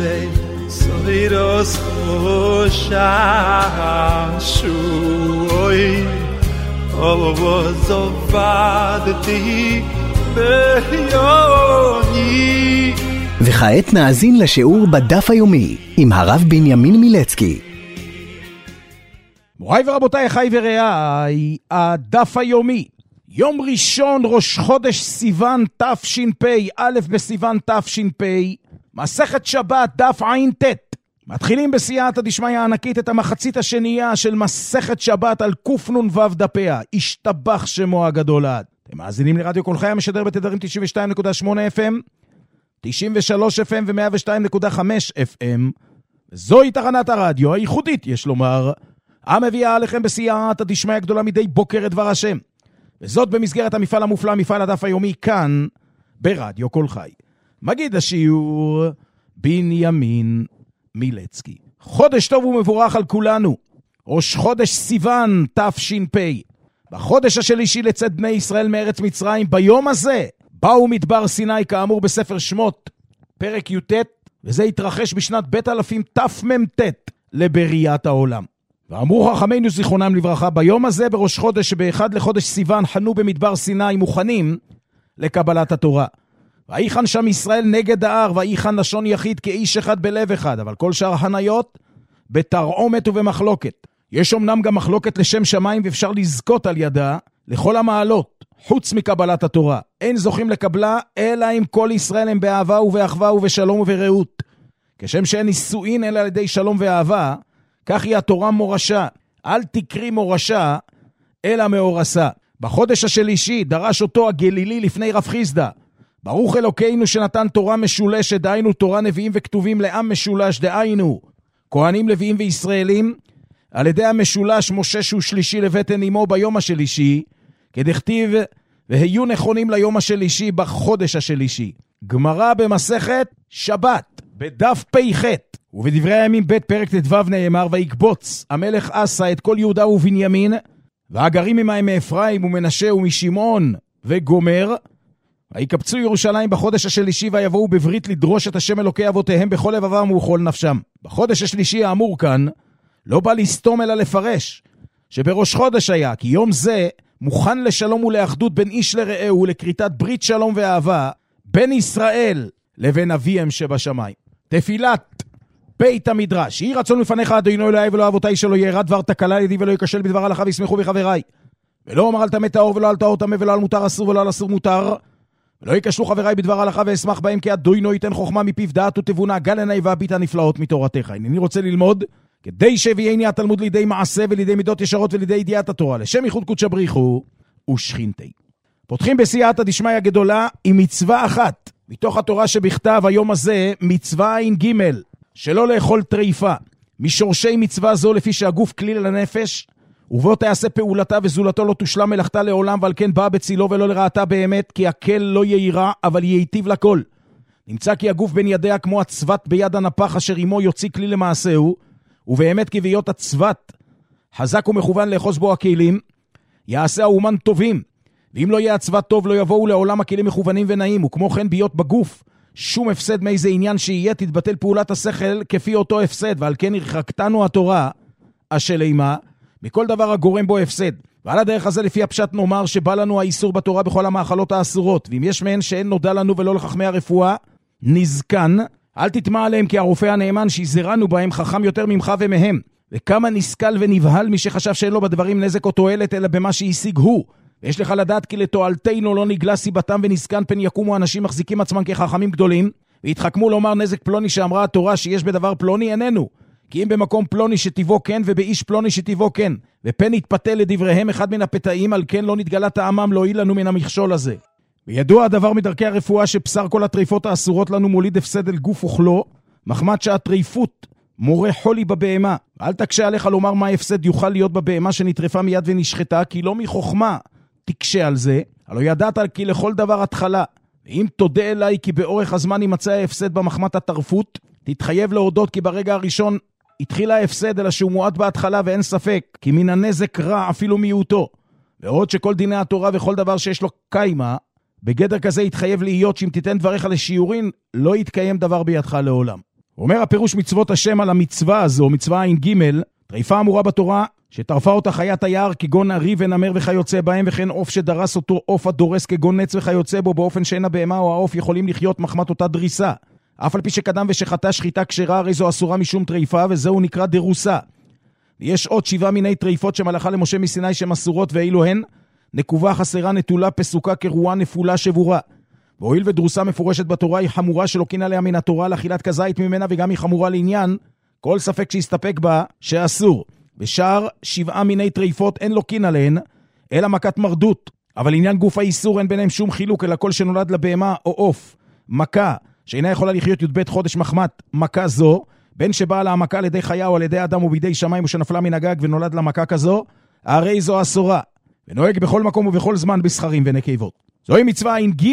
soiros shashui ovozovadti beyoni. וכעת נאזין לשיעור בדף היומי עם הרב בנימין מילצקי. מוריי ורבותיי, אחיי ורעיי, הדף היומי, יום ראשון, ראש חודש סיוון תש"פ, א' בסיוון תש"פ, מסכת שבת, דף ע"ט. מתחילים בסייעתא דשמיא הענקית את המחצית השנייה של מסכת שבת על קנ"ו דפיה, השתבח שמו הגדול עד. אתם מאזינים לרדיו כל חי המשדר בתדרים 92.8 FM, 93 FM ו-102.5 FM. זוהי תחנת הרדיו הייחודית, יש לומר, המביאה עליכם בסייעתא דשמיא הגדולה מדי בוקר את דבר השם. וזאת במסגרת המפעל המופלא, מפעל הדף היומי, כאן ברדיו כל חי. מגיד השיעור בנימין מילצקי. חודש טוב ומבורך על כולנו. ראש חודש סיוון תש"פ. בחודש השלישי לצאת בני ישראל מארץ מצרים, ביום הזה באו מדבר סיני כאמור בספר שמות, פרק י"ט, וזה התרחש בשנת בית אלפים תמ"ט לבריאת העולם. ואמרו חכמינו זיכרונם לברכה, ביום הזה בראש חודש שבאחד לחודש סיוון חנו במדבר סיני מוכנים לקבלת התורה. ויחן שם ישראל נגד ההר, ויחן לשון יחיד כאיש אחד בלב אחד, אבל כל שאר החניות בתרעומת ובמחלוקת. יש אמנם גם מחלוקת לשם שמיים ואפשר לזכות על ידה לכל המעלות, חוץ מקבלת התורה. אין זוכים לקבלה, אלא אם כל ישראל הם באהבה ובאחווה ובשלום וברעות. כשם שאין נישואין אלא על ידי שלום ואהבה, כך היא התורה מורשה. אל תקרי מורשה, אלא מאורסה. בחודש השלישי דרש אותו הגלילי לפני רב חיסדא. ברוך אלוקינו שנתן תורה משולשת, דהיינו תורה נביאים וכתובים לעם משולש, דהיינו כהנים לוויים וישראלים, על ידי המשולש משה שהוא שלישי לבטן אמו ביום השלישי, כדכתיב והיו נכונים ליום השלישי בחודש השלישי. גמרא במסכת שבת בדף פ"ח, ובדברי הימים ב' פרק ט"ו נאמר, ויקבוץ המלך אסא את כל יהודה ובנימין והגרים עמהם מאפרים ומנשה ומשמעון וגומר, ויקבצו ירושלים בחודש השלישי ויבואו בברית לדרוש את השם אלוקי אבותיהם בכל לבבם ובכל נפשם. בחודש השלישי האמור כאן לא בא לסתום אלא לפרש שבראש חודש היה, כי יום זה מוכן לשלום ולאחדות בין איש לרעהו, לכריתת ברית שלום ואהבה בין ישראל לבין אביהם שבשמיים. תפילת בית המדרש, יהי רצון מפניך אדוני אלוהי ולא אבותי, שלא ירע דבר תקלה לידי ולא יקשל בדבר הלכה וישמחו בחבריי, ולא אומר אל תמת האור ולא אל טהור טמא ולא על מותר אסור ולא על אסור מותר, ולא יקשלו חבריי בדבר הלכה ואשמח בהם, כי אדוני ייתן חוכמה מפיו דעת ותבונה, גל עיני והביט הנפלאות מתורתך. אני רוצה ללמוד כדי שהביאני התלמוד לידי מעשה ולידי מידות ישרות ולידי ידיעת התורה, לשם ייחוד קודש בריחו ושכינתי. פותחים בסייעתא דשמיא הגדולה עם מצווה אחת מתוך התורה שבכתב היום הזה, מצווה ע"ג, שלא לאכול טריפה. משורשי מצווה זו לפי שהגוף כליל לנפש, ובו תעשה פעולתה וזולתו לא תושלם מלאכתה לעולם, ועל כן באה בצילו ולא לרעתה באמת, כי הקל לא יירע אבל ייטיב לכל. נמצא כי הגוף בין ידיה כמו הצוות ביד הנפח אשר עמו יוציא כלי למעשהו, ובאמת כי בהיות הצוות חזק ומכוון לאחוז בו הכלים, יעשה האומן טובים, ואם לא יהיה הצוות טוב לא יבואו לעולם הכלים מכוונים ונעים. וכמו כן בהיות בגוף שום הפסד מאיזה עניין שיהיה, תתבטל פעולת השכל כפי אותו הפסד, ועל כן הרחקתנו התורה השלימה מכל דבר הגורם בו הפסד. ועל הדרך הזה לפי הפשט נאמר שבא לנו האיסור בתורה בכל המאכלות האסורות, ואם יש מהן שאין נודע לנו ולא לחכמי הרפואה נזקן, אל תטמע עליהם, כי הרופא הנאמן שיזרנו בהם חכם יותר ממך ומהם. וכמה נסכל ונבהל מי שחשב שאין לו בדברים נזק או תועלת אלא במה שהשיג הוא. ויש לך לדעת כי לתועלתנו לא נגלה סיבתם, ונסקן פן יקומו אנשים מחזיקים עצמם כחכמים גדולים והתחכמו לומר נזק פלוני שאמרה התורה שיש בדבר פלוני איננו, כי אם במקום פלוני שתיבו כן ובאיש פלוני שתיבו כן, ופן יתפתה לדבריהם אחד מן הפתאים, על כן לא נתגלה טעמם לא יהיה לנו מן המכשול הזה. וידוע הדבר מדרכי הרפואה שבשר כל הטריפות האסורות לנו מוליד הפסד אל גוף אוכלו, מחמת שהטריפות מורה חולי בבהמה. אל תקשה עליך לומר מה הפסד יוכל להיות בבהמה שנטרפה מיד ונשחטה, כי לא מחוכמה תקשה על זה, הלא ידעת כי לכל דבר התחלה. ואם תודה אליי כי באורך הזמן ימצא ההפסד במחמת הטרפות, תתחייב להודות כי ברגע הראשון התחיל ההפסד, אלא שהוא מועט בהתחלה, ואין ספק כי מן הנזק רע אפילו מיעוטו. ועוד שכל דיני התורה וכל דבר שיש לו קיימה, בגדר כזה יתחייב להיות שאם תיתן דבריך לשיעורין, לא יתקיים דבר בידך לעולם. אומר הפירוש מצוות השם על המצווה הזו, מצווה עין ג', טריפה אמורה בתורה, שטרפה אותה חיית היער כגון ארי ונמר וכיוצא בהם, וכן עוף שדרס אותו עוף הדורס כגון נץ וכיוצא בו, באופן שאין הבהמה או העוף יכולים לחיות מחמת אותה דריסה. אף על פי שקדם ושחטא שחיטה כשרה, הרי זו אסורה משום טריפה, וזהו נקרא דרוסה. יש עוד 7 מיני טריפות שמלאכה למשה מסיני שהן אסורות, ואילו הן נקובה, חסרה, נטולה, פסוקה, קרועה, נפולה, שבורה. והואיל ודרוסה מפורשת בתורה היא חמורה שלא קין עליה מן התורה לאכילת כזית ממנה, וגם היא חמורה לעניין כל ספק שיסתפק בה שאסור. בשאר 7 מיני טריפות אין לו קין עליהן, אלא מכת מרדות. אבל עניין גוף האיסור אין ביניהם שום חילוק, אלא כל שנולד לבהמה או עוף מכה שאינה יכולה לחיות י"ב חודש מחמת מכה זו, בין שבאה לה המכה על ידי חיה או על ידי אדם או בידי שמיים, או שנפלה מן הגג ונולד לה מכה כזו, הרי זו אסורה, ונוהג בכל מקום ובכל זמן בסחרים ונקבות. זוהי מצווה עין ג'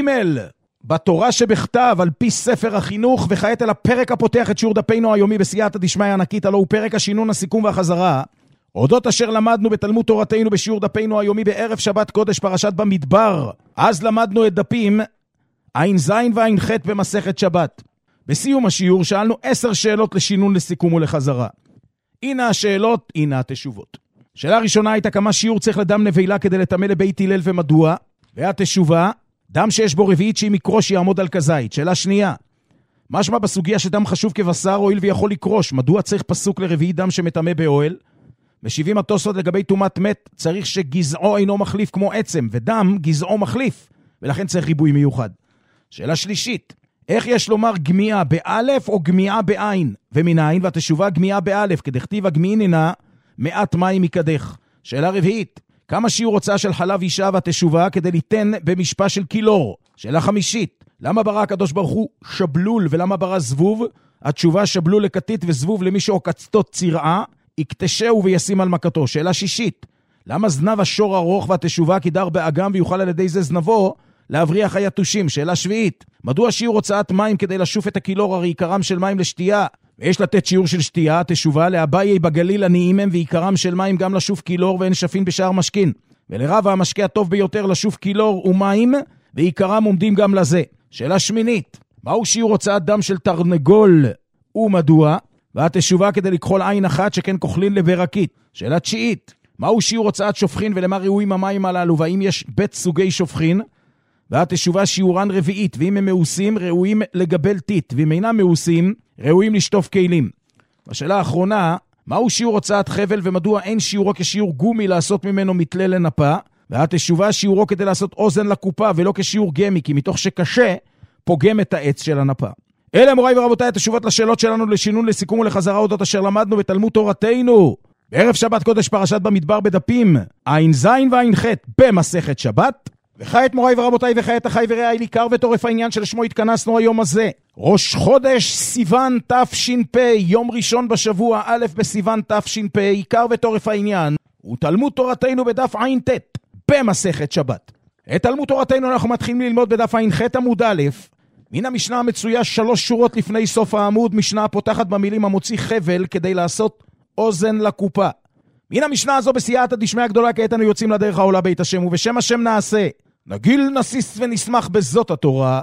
בתורה שבכתב על פי ספר החינוך. וכעת אל הפרק הפותח את שיעור דפינו היומי בסייעתא דשמיא ענקית, הלא הוא פרק השינון, הסיכום והחזרה, אודות אשר למדנו בתלמוד תורתנו בשיעור דפינו היומי בערב שבת קודש פרשת במדבר. אז למדנו את דפים עין זין ועין ח' במסכת שבת. בסיום השיעור שאלנו 10 שאלות לשינון, לסיכום ולחזרה. הנה השאלות, הנה התשובות. שאלה ראשונה הייתה כמה שיעור צריך לדם נבילה כדי לטמא לבית הלל ומדוע, והתשובה, דם שיש בו רביעית שהיא מקרוש יעמוד על כזית. שאלה שנייה, משמע בסוגיה שדם חשוב כבשר הועיל ויכול לקרוש, מדוע צריך פסוק לרביעית דם שמטמא באוהל? משיבים התוספות לגבי טומאת מת, צריך שגזעו אינו מחליף כמו עצם, ודם גזעו מחליף, ולכן צריך ריבוי מיוחד. שאלה שלישית, איך יש לומר גמיעה באלף או גמיעה בעין? ומנין? והתשובה גמיעה באלף, כדכתיב הגמיעין הנה מעט מים מקדך. שאלה רביעית, כמה שיעור הוצאה של חלב אישה? והתשובה כדי ליתן במשפה של קילור. שאלה חמישית, למה ברא הקדוש ברוך הוא שבלול ולמה ברא זבוב? התשובה שבלול לקטית וזבוב למי שעוקצתו צירעה, יקטשהו וישים על מכתו. שאלה שישית, למה זנב השור ארוך? והתשובה כי דר באגם ויוכל על ידי זה זנבו להבריח היתושים. שאלה שביעית, מדוע שיעור הוצאת מים כדי לשוף את הקילור? הרי עיקרם של מים לשתייה ויש לתת שיעור של שתייה. התשובה לאביי בגליל עניים הם ועיקרם של מים גם לשוף קילור ואין שפין בשאר משכין, ולרב המשקה הטוב ביותר לשוף קילור ומים ועיקרם עומדים גם לזה. שאלה שמינית, מהו שיעור הוצאת דם של תרנגול ומדוע? והתשובה כדי לכחול עין אחת שכן כוחלין לברקית. שאלה תשיעית, מהו שיעור הוצאת שופכין ולמה ראויים המים הללו והאם יש בית סוגי שופכין? והתשובה שיעורן רביעית, ואם הם מאוסים ראויים לגבל טיט, ואם אינם מאוסים ראויים לשטוף כלים. בשאלה האחרונה, מהו שיעור הוצאת חבל ומדוע אין שיעורו כשיעור גומי לעשות ממנו מתלה לנפה? והתשובה שיעורו כדי לעשות אוזן לקופה ולא כשיעור גמי, כי מתוך שקשה פוגם את העץ של הנפה. אלה מוריי ורבותיי התשובות לשאלות שלנו לשינון, לסיכום ולחזרה אודות אשר למדנו בתלמוד תורתנו בערב שבת קודש פרשת במדבר בדפים עין זין ועין ח' במסכת שבת. וכעת מוריי ורבותיי וכעת אחי ורעי עיקר וטורף העניין שלשמו התכנסנו היום הזה, ראש חודש סיוון תש"פ, יום ראשון בשבוע א' בסיוון תש"פ. עיקר וטורף העניין הוא תלמוד תורתנו בדף עין ט' במסכת שבת. את תלמוד תורתנו אנחנו מתחילים ללמוד בדף עין ח' עמוד א', מן המשנה המצויה 3 שורות לפני סוף העמוד, משנה הפותחת במילים המוציא חבל כדי לעשות אוזן לקופה. מן המשנה הזו בסייעתא דשמיא גדולה כעת אנו יוצאים לדרך העולה בית השם, ובשם השם נעשה, נגיל נסיס ונשמח בזאת התורה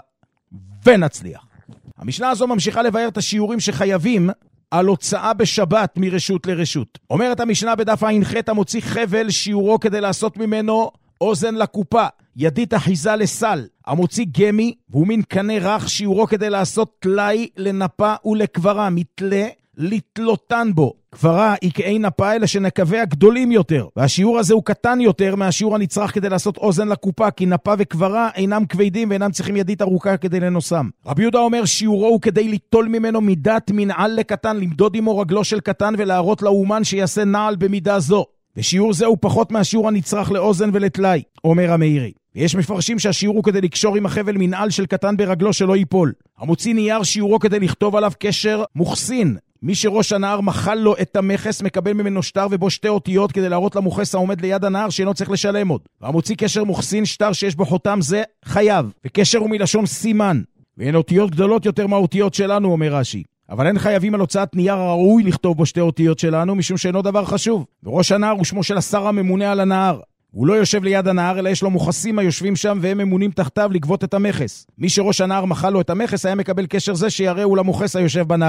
ונצליח. המשנה הזו ממשיכה לבאר את השיעורים שחייבים על הוצאה בשבת מרשות לרשות. אומרת המשנה בדף עין ח' המוציא חבל שיעורו כדי לעשות ממנו אוזן לקופה, ידית אחיזה לסל. המוציא גמי והוא מין קנה רך שיעורו כדי לעשות תלאי לנפה ולקברה, מתלה לתלותן בו. קברה היא כאי נפה אלא שנקביה גדולים יותר, והשיעור הזה הוא קטן יותר מהשיעור הנצרך כדי לעשות אוזן לקופה, כי נפה וקברה אינם כבדים ואינם צריכים ידית ארוכה כדי לנוסם. רבי יהודה אומר שיעורו הוא כדי ליטול ממנו מידת מנעל לקטן, למדוד עמו רגלו של קטן ולהראות לאומן שיעשה נעל במידה זו, ושיעור זה הוא פחות מהשיעור הנצרך לאוזן ולתלאי, אומר המאירי. ויש מפרשים שהשיעור הוא כדי לקשור עם החבל מנעל של קטן ברגלו שלא ייפול. המוציא נייר שיעורו כדי לכתוב עליו קשר מוחסין. מי שראש הנער מחל לו את המכס מקבל ממנו שטר ובו 2 אותיות כדי להראות למוחס העומד ליד הנער שאינו צריך לשלם עוד. והמוציא קשר מוחסין, שטר שיש בו חותם זה חייב, וקשר הוא מלשון סימן, ואין אותיות גדולות יותר מהאותיות שלנו, אומר רש"י. אבל אין חייבים על הוצאת נייר הראוי לכתוב בו 2 אותיות שלנו, משום שאינו דבר חשוב. וראש הנער הוא שמו של השר הממונה על הנער. הוא לא יושב ליד הנער, אלא יש לו מוחסים היושבים שם והם ממונים תחתיו לגבות את המכס. מי שראש הנער מחל לו את המכס היה מקבל קשר זה שיראהו למוחס היושב בנער.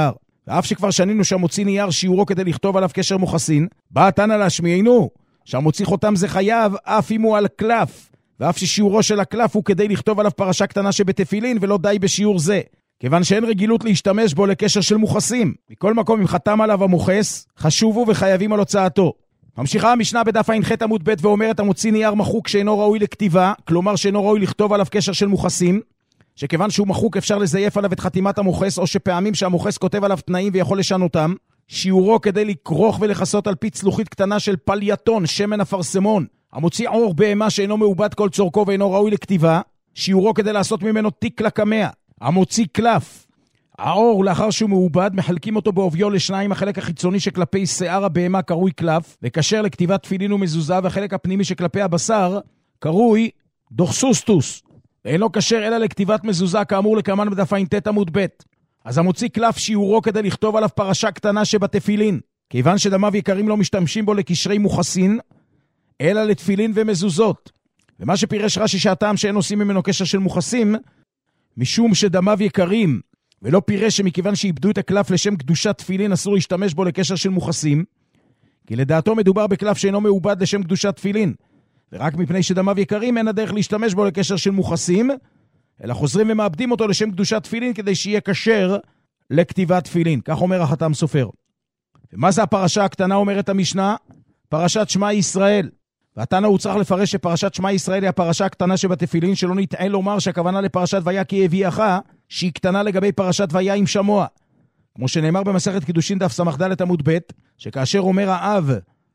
ואף שכבר שנינו שהמוציא נייר שיעורו כדי לכתוב עליו קשר מוחסין, בא התנא להשמיענו, שהמוציא חותם זה חייב, אף אם הוא על קלף, ואף ששיעורו של הקלף הוא כדי לכתוב עליו פרשה קטנה שבתפילין, ולא די בשיעור זה. כיוון שאין רגילות להשתמש בו לקשר של מוחסים. מכל מקום, אם חתם עליו המוחס, חשובו וחייבים על הוצאתו. ממשיכה המשנה בדף ע"ח עמוד ב' ואומרת, המוציא נייר מחוק שאינו ראוי לכתיבה, כלומר שאינו ראוי לכתוב עליו קשר של מוחסים, שכיוון שהוא מחוק אפשר לזייף עליו את חתימת המוחס, או שפעמים שהמוחס כותב עליו תנאים ויכול לשנותם, שיעורו כדי לקרוך ולחסות על פי צלוחית קטנה של פלייטון, שמן אפרסמון, המוציא עור בהמה שאינו מעובד כל צורכו ואינו ראוי לכתיבה, שיעורו כדי לעשות ממנו תיק לקמע. המוציא קלף, העור לאחר שהוא מעובד, מחלקים אותו בעוביו לשניים, החלק החיצוני שכלפי שיער הבהמה קרוי קלף, וכשר לכתיבת תפילין ומזוזה, והחלק הפנימי שכלפי הבשר קרוי דוכסוסטוס, ואינו כשר אלא לכתיבת מזוזה, כאמור לקמן בדף ע"ט עמוד ב'. אז המוציא קלף שיעורו כדי לכתוב עליו פרשה קטנה שבתפילין, כיוון שדמיו יקרים לא משתמשים בו לקשרי מוחסין, אלא לתפילין ומזוזות. ומה שפירש רש"י שהטעם שאין עושים ממנו קשר של מוחסים, משום שדמיו יקרים, ולא פירש שמכיוון שאיבדו את הקלף לשם קדושת תפילין אסור להשתמש בו לקשר של מוחסים, כי לדעתו מדובר בקלף שאינו מעובד לשם קדושת תפילין, ורק מפני שדמיו יקרים אין הדרך להשתמש בו לקשר של מוחסים, אלא חוזרים ומאבדים אותו לשם קדושת תפילין כדי שיהיה כשר לכתיבת תפילין. כך אומר החתם סופר. ומה זה הפרשה הקטנה, אומרת המשנה? פרשת שמע ישראל. והתנא הוא צריך לפרש שפרשת שמע ישראל היא הפרשה הקטנה שבתפילין, שלא נטעה לומר שהכוונה לפרשת ויה כי הביאך, שהיא קטנה לגבי פרשת ויה עם שמוע. כמו שנאמר במסכת קידושין דף סמ"ד עמוד ב', שכאשר אומר האב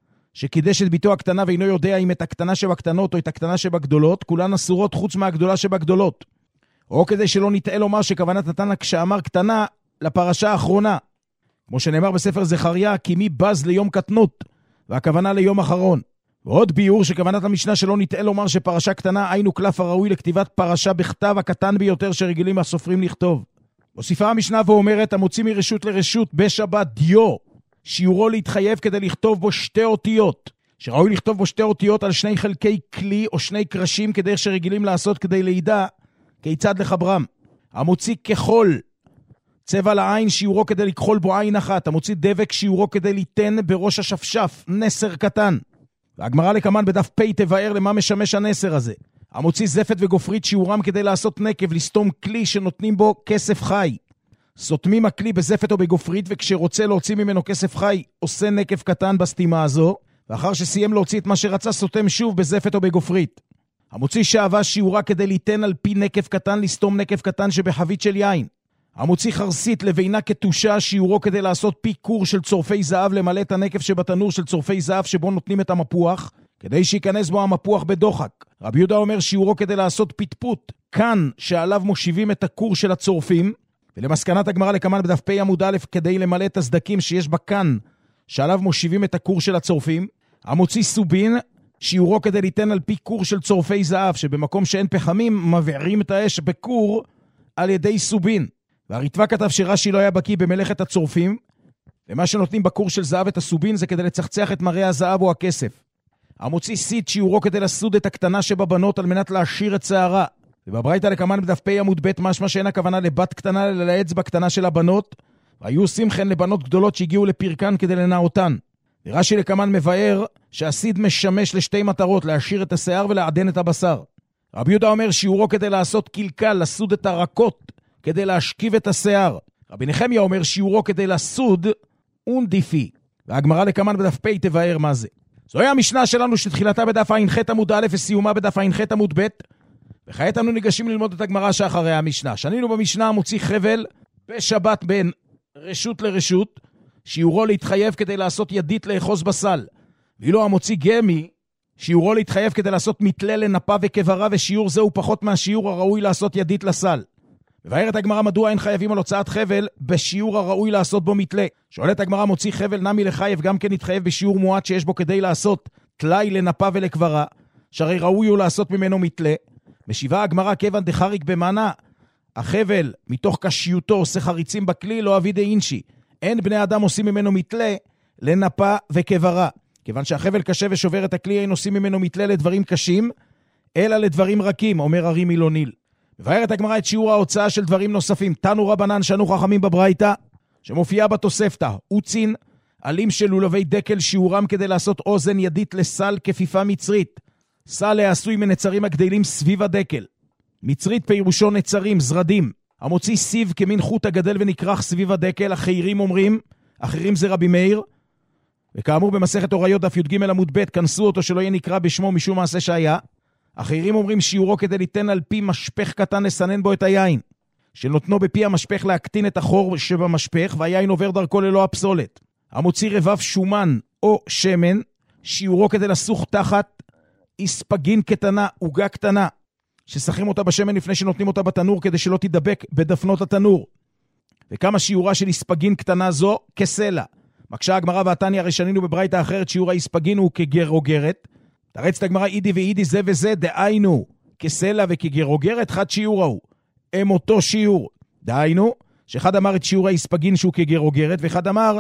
שקידש את ביתו הקטנה ואינו יודע אם את הקטנה שבקטנות או את הקטנה שבגדולות, כולן אסורות חוץ מהגדולה שבגדולות. או כדי שלא נטעה לומר שכוונת התנא כשאמר קטנה לפרשה האחרונה. כמו שנאמר בספר זכריה, כי מי בז ליום קטנות, והכוונה ליום אחרון. ועוד ביור שכוונת המשנה שלא נטעה לומר שפרשה קטנה היינו קלף הראוי לכתיבת פרשה בכתב הקטן ביותר שרגילים הסופרים לכתוב. מוסיפה המשנה ואומרת, המוציא מרשות לרשות בשבת דיו, שיעורו להתחייב כדי לכתוב בו שתי אותיות, שראוי לכתוב בו שתי אותיות על שני חלקי כלי או שני קרשים כדי שרגילים לעשות כדי לידע כיצד לחברם. המוציא כחול, צבע לעין, שיעורו כדי לכחול בו עין אחת. המוציא דבק, שיעורו כדי ליתן בראש השפשף, נסר קטן. והגמרא לקמן בדף פ' תבאר למה משמש הנסר הזה. המוציא זפת וגופרית, שיעורם כדי לעשות נקב, לסתום כלי שנותנים בו כסף חי. סותמים הכלי בזפת או בגופרית, וכשרוצה להוציא ממנו כסף חי, עושה נקב קטן בסתימה הזו, ואחר שסיים להוציא את מה שרצה, סותם שוב בזפת או בגופרית. המוציא שעבה, שיעורה כדי ליתן על פי נקב קטן, לסתום נקב קטן שבחבית של יין. המוציא חרסית לבינה כתושה, שיעורו כדי לעשות פי קור של צורפי זהב, למלא את הנקב שבתנור של צורפי זהב שבו נותנים את המפוח, כדי שיכנס בו המפוח בדוחק. רבי יהודה אומר שיעורו כדי לעשות פטפוט, כאן שעליו מושיבים את הקור של הצורפים, ולמסקנת הגמרא לקמן בדף פ' עמוד א', כדי למלא את הסדקים שיש בכאן שעליו מושיבים את הקור של הצורפים. המוציא סובין, שיעורו כדי ליתן על פי קור של צורפי זהב, שבמקום שאין פחמים מבעירים את האש בקור על ידי סובין. והריטב"א כתב שרש"י לא היה בקיא במלאכת הצורפים, ומה שנותנים בקור של זהב את הסובין זה כדי לצחצח את מראה הזהב או הכסף. המוציא סיט, שיעורו כדי לסוד את הקטנה שבבנות על מנת להשאיר את שערה. ובברייתא לקמן בדף פ' עמוד ב', משמע שאין הכוונה לבת קטנה אלא לאצבע קטנה של הבנות, והיו עושים כן לבנות גדולות שהגיעו לפרקן כדי לנעותן. ורש"י לקמן מבאר שהסיד משמש לשתי מטרות, להשאיר את השיער ולעדן את הבשר. רבי יהודה אומר שיעורו כדי לעשות קלקל, לסוד את הרקות, כדי להשכיב את השיער. רבי נחמיה אומר שיעורו כדי לסוד אונדיפי. והגמרא לקמן בדף פ' תבאר מה זה. זוהי המשנה שלנו שתחילתה בדף ע"ח עמוד א' וסיומה בדף ע"ח עמוד ב'. וכעת אנו ניגשים ללמוד את הגמרא שאחרי המשנה. שנינו במשנה המוציא חבל בשבת בין רשות לרשות, שיעורו להתחייב כדי לעשות ידית לאחוז בסל. ואילו המוציא גמי, שיעורו להתחייב כדי לעשות מתלה לנפה וכברה, ושיעור זה הוא פחות מהשיעור הראוי לעשות ידית לסל. מבארת הגמרא מדוע אין חייבים על הוצאת חבל בשיעור הראוי לעשות בו מתלה. שואלת הגמרא, מוציא חבל נמי לחייב גם כן יתחייב בשיעור מועט שיש בו כדי לעשות תלאי לנפה ולכברה, שהרי ראוי הוא לעשות ממנו מתלה. משיבה הגמרא, כיוון דחריק במנה, החבל מתוך קשיותו עושה חריצים בכלי, לא אבי דאינשי. אין בני אדם עושים ממנו מתלה לנפה וכברה. כיוון שהחבל קשה ושובר את הכלי, אין עושים ממנו מתלה לדברים קשים, אלא לדברים רכים, אומר הרי מילוניל. מבארת הגמרא את שיעור ההוצאה של דברים נוספים. תנו רבנן שנו חכמים בברייתא, שמופיעה בתוספתא, אוצין, עלים של לולבי דקל שיעורם כדי לעשות אוזן ידית לסל כפיפה מצרית. סל העשוי מנצרים הגדלים סביב הדקל. מצרית פירושו נצרים, זרדים, המוציא סיב כמין חוט הגדל ונקרח סביב הדקל. אחרים אומרים, אחרים זה רבי מאיר, וכאמור במסכת אוריות דף י"ג עמוד ב', כנסו אותו שלא יהיה נקרא בשמו משום מעשה שהיה. אחרים אומרים שיעורו כדי ליתן על פי משפך קטן לסנן בו את היין, שנותנו בפי המשפך להקטין את החור שבמשפך, והיין עובר דרכו ללא הפסולת. המוציא רבב שומן או שמן, שיעורו כדי לסוך תחת איספגין קטנה, עוגה קטנה, ששחים אותה בשמן לפני שנותנים אותה בתנור כדי שלא תדבק בדפנות התנור. וכמה שיעורה של איספגין קטנה זו? כסלע. מקשה הגמרא והתניא, הרי שנינו בברייתא אחרת שיעור האיספגין הוא כגר או גרת. תרצת הגמרא אידי ואידי זה וזה, דהיינו כסלע וכגר או גרת, חד שיעור הוא. הם אותו שיעור. דהיינו, שאחד אמר את שיעור האיספגין שהוא כגר או גרת, ואחד אמר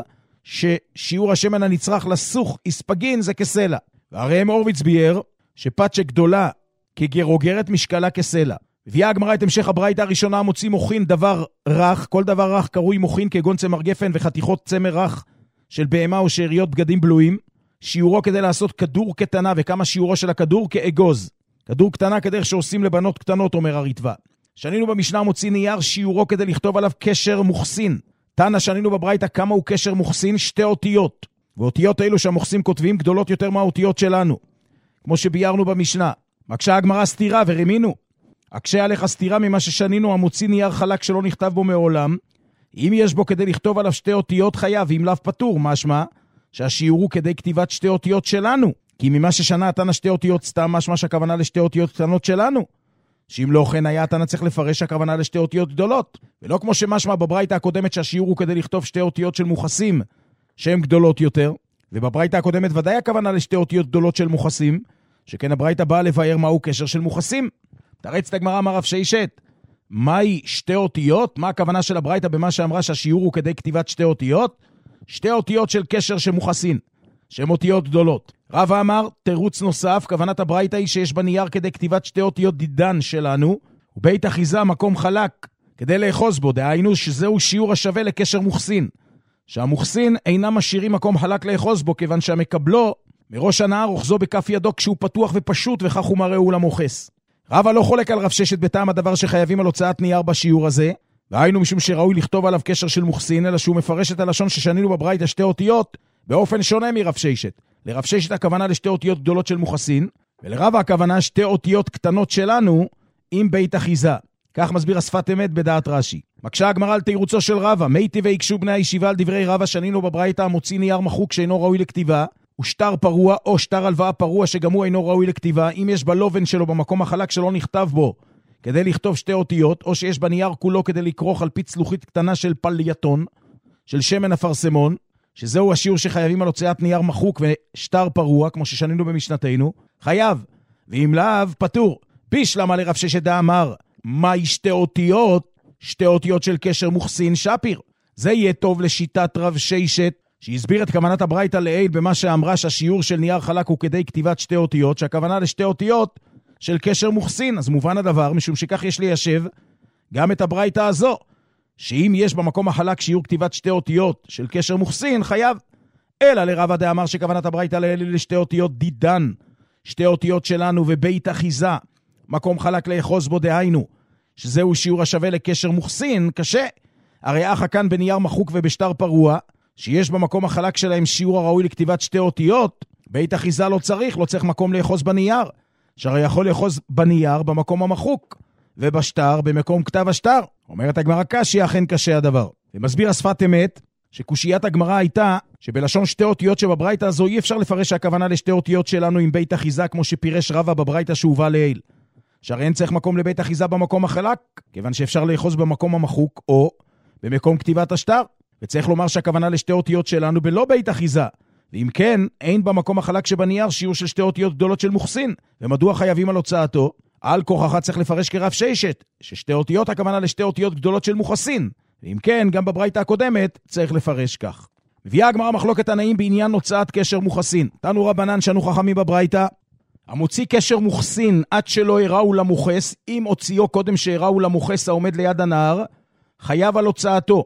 ששיעור השמן הנצרך לסוך איספגין זה כסלע. והרי הם הורוביץ ביאר שפת גדולה כגר או גרת משקלה כסלע. הביאה הגמרא את המשך הברייתא הראשונה, מוציא מוכין דבר רך, כל דבר רך קרוי מוכין כגון צמר גפן וחתיכות צמר רך של בהמה או שאריות בגדים בלויים. שיעורו כדי לעשות כדור קטנה, וכמה שיעורו של הכדור? כאגוז. כדור קטנה כדרך שעושים לבנות קטנות, אומר הריטב"א. שנינו במשנה מוציא נייר, שיעורו כדי לכתוב עליו קשר מוחסין. תנא שנינו בברייתא כמה הוא קשר מוחסין? 2 אותיות. ואותיות אלו שהמוחסים כותבים גדולות יותר מהאותיות שלנו, כמו שביארנו במשנה. מקשה הגמרא סתירה ורמינו. הקשה עליך סתירה ממה ששנינו, המוציא נייר חלק שלא נכתב בו מעולם. אם יש בו כדי לכתוב עליו 2 אותיות חייב, אם לאו פטור, משמע שהשיעור הוא כדי כתיבת 2 אותיות שלנו. כי ממה ששנה התנא 2 אותיות סתם, משמע שהכוונה ל2 אותיות קטנות שלנו. שאם לא כן היה התנא צריך לפרש הכוונה ל2 אותיות גדולות. ולא כמו שמשמע בברייתא הקודמת שהשיעור הוא כדי לכתוב 2 אותיות של מוחסים שהן גדולות יותר. ובברייתא הקודמת ודאי הכוונה ל2 אותיות גדולות של מוחסים, שכן הברייתא באה לבאר מהו קשר של מוחסים. תרץ את הגמרא, אמר רב ששת, מהי 2 אותיות? מה הכוונה של הברייתא במה שאמרה שהשיעור הוא כדי כתיבת 2 אותיות? 2 אותיות של קשר שמוחסין, שהן אותיות גדולות. רב אמר, תירוץ נוסף, כוונת הברייתא היא שיש בנייר כדי כתיבת 2 אותיות דידן שלנו, ובית אחיזה מקום חלק, כדי לאחוז בו, דהיינו שזהו שיעור השווה לקשר מוחסין, שהמוחסין אינם משאירים מקום חלק לאחוז בו, כיוון שהמקבלו מראש הנהר אוחזו בכף ידו כשהוא פתוח ופשוט, וכך הוא מראהו למוחס. רבא לא חולק על רב ששת בטעם הדבר שחייבים על הוצאת נייר בשיעור הזה, והיינו משום שראוי לכתוב עליו קשר של מוחסין, אלא שהוא מפרש את הלשון ששנינו בברייתא 2 אותיות באופן שונה מרב ששת. לרב ששת הכוונה ל2 אותיות גדולות של מוחסין, ולרבא הכוונה 2 אותיות קטנות שלנו עם בית אחיזה. כך מסביר השפת אמת בדעת רש"י. מקשה הגמרא על תירוצו של רבא, מייטי ויקשו בני הישיבה על דברי רבא, שנינו בברייתא המוציא נייר מחוק שאינו ראוי לכתיבה, ושטר פרוע או שטר הלוואה פרוע שגם הוא אינו ראוי לכתיבה, אם יש בלובן שלו במקום החלק שלא נכתב בו כדי לכתוב 2 אותיות, או שיש בנייר כולו כדי לקרוך על פי צלוחית קטנה של פלייתון, של שמן אפרסמון, שזהו השיעור שחייבים על הוצאת נייר מחוק ושטר פרוע, כמו ששנינו במשנתנו, חייב. ואם לאו, פטור. בישלמה לרב ששת דאמר, מהי 2 אותיות? 2 אותיות של קשר מוחסין שפיר. זה יהיה טוב לשיטת רב ששת, שהסביר את כוונת הברייתא לעיל במה שאמרה שהשיעור של נייר חלק הוא כדי כתיבת 2 אותיות, שהכוונה ל2 אותיות של קשר מוחסין. אז מובן הדבר, משום שכך יש ליישב גם את הברייתא הזו, שאם יש במקום החלק שיעור כתיבת 2 אותיות של קשר מוחסין, חייב. אלא לרבא דאמר שכוונת הברייתא לעיל ל2 אותיות דידן, 2 אותיות שלנו ובית אחיזה, מקום חלק לאחוז בו, דהיינו שזהו שיעור השווה לקשר מוחסין, קשה. הרי אחא כאן בנייר מחוק ובשטר פרוע, שיש במקום החלק שלהם שיעור הראוי לכתיבת 2 אותיות, בית אחיזה לא צריך מקום לאחוז בנייר, שהרי יכול לאחוז בנייר במקום המחוק, ובשטר במקום כתב השטר. אומרת הגמרא קשי, אכן קשה הדבר. ומסביר השפת אמת, שקושיית הגמרא הייתה, שבלשון 2 אותיות שבברייתא הזו אי אפשר לפרש שהכוונה ל2 אותיות שלנו עם בית אחיזה, כמו שפירש רבא בברייתא שהובא לעיל. שהרי אין צריך מקום לבית אחיזה במקום החלק, כיוון שאפשר לאחוז במקום המחוק, או במקום כתיבת השטר. וצריך לומר שהכוונה ל2 אותיות שלנו בלא בית אחיזה. ואם כן, אין במקום החלק שבנייר שיעור של 2 אותיות גדולות של מוחסין. ומדוע חייבים על הוצאתו? על כוחך צריך לפרש כרב ששת, ש2 אותיות הכוונה ל2 אותיות גדולות של מוחסין. ואם כן, גם בברייתא הקודמת צריך לפרש כך. מביאה הגמרא מחלוקת תנאים בעניין הוצאת קשר מוחסין. תנו רבנן שנו חכמים בברייתא, המוציא קשר מוחסין עד שלא הראו למוחס, אם הוציאו קודם שהראו למוחס העומד ליד הנהר, חייב על הוצאתו.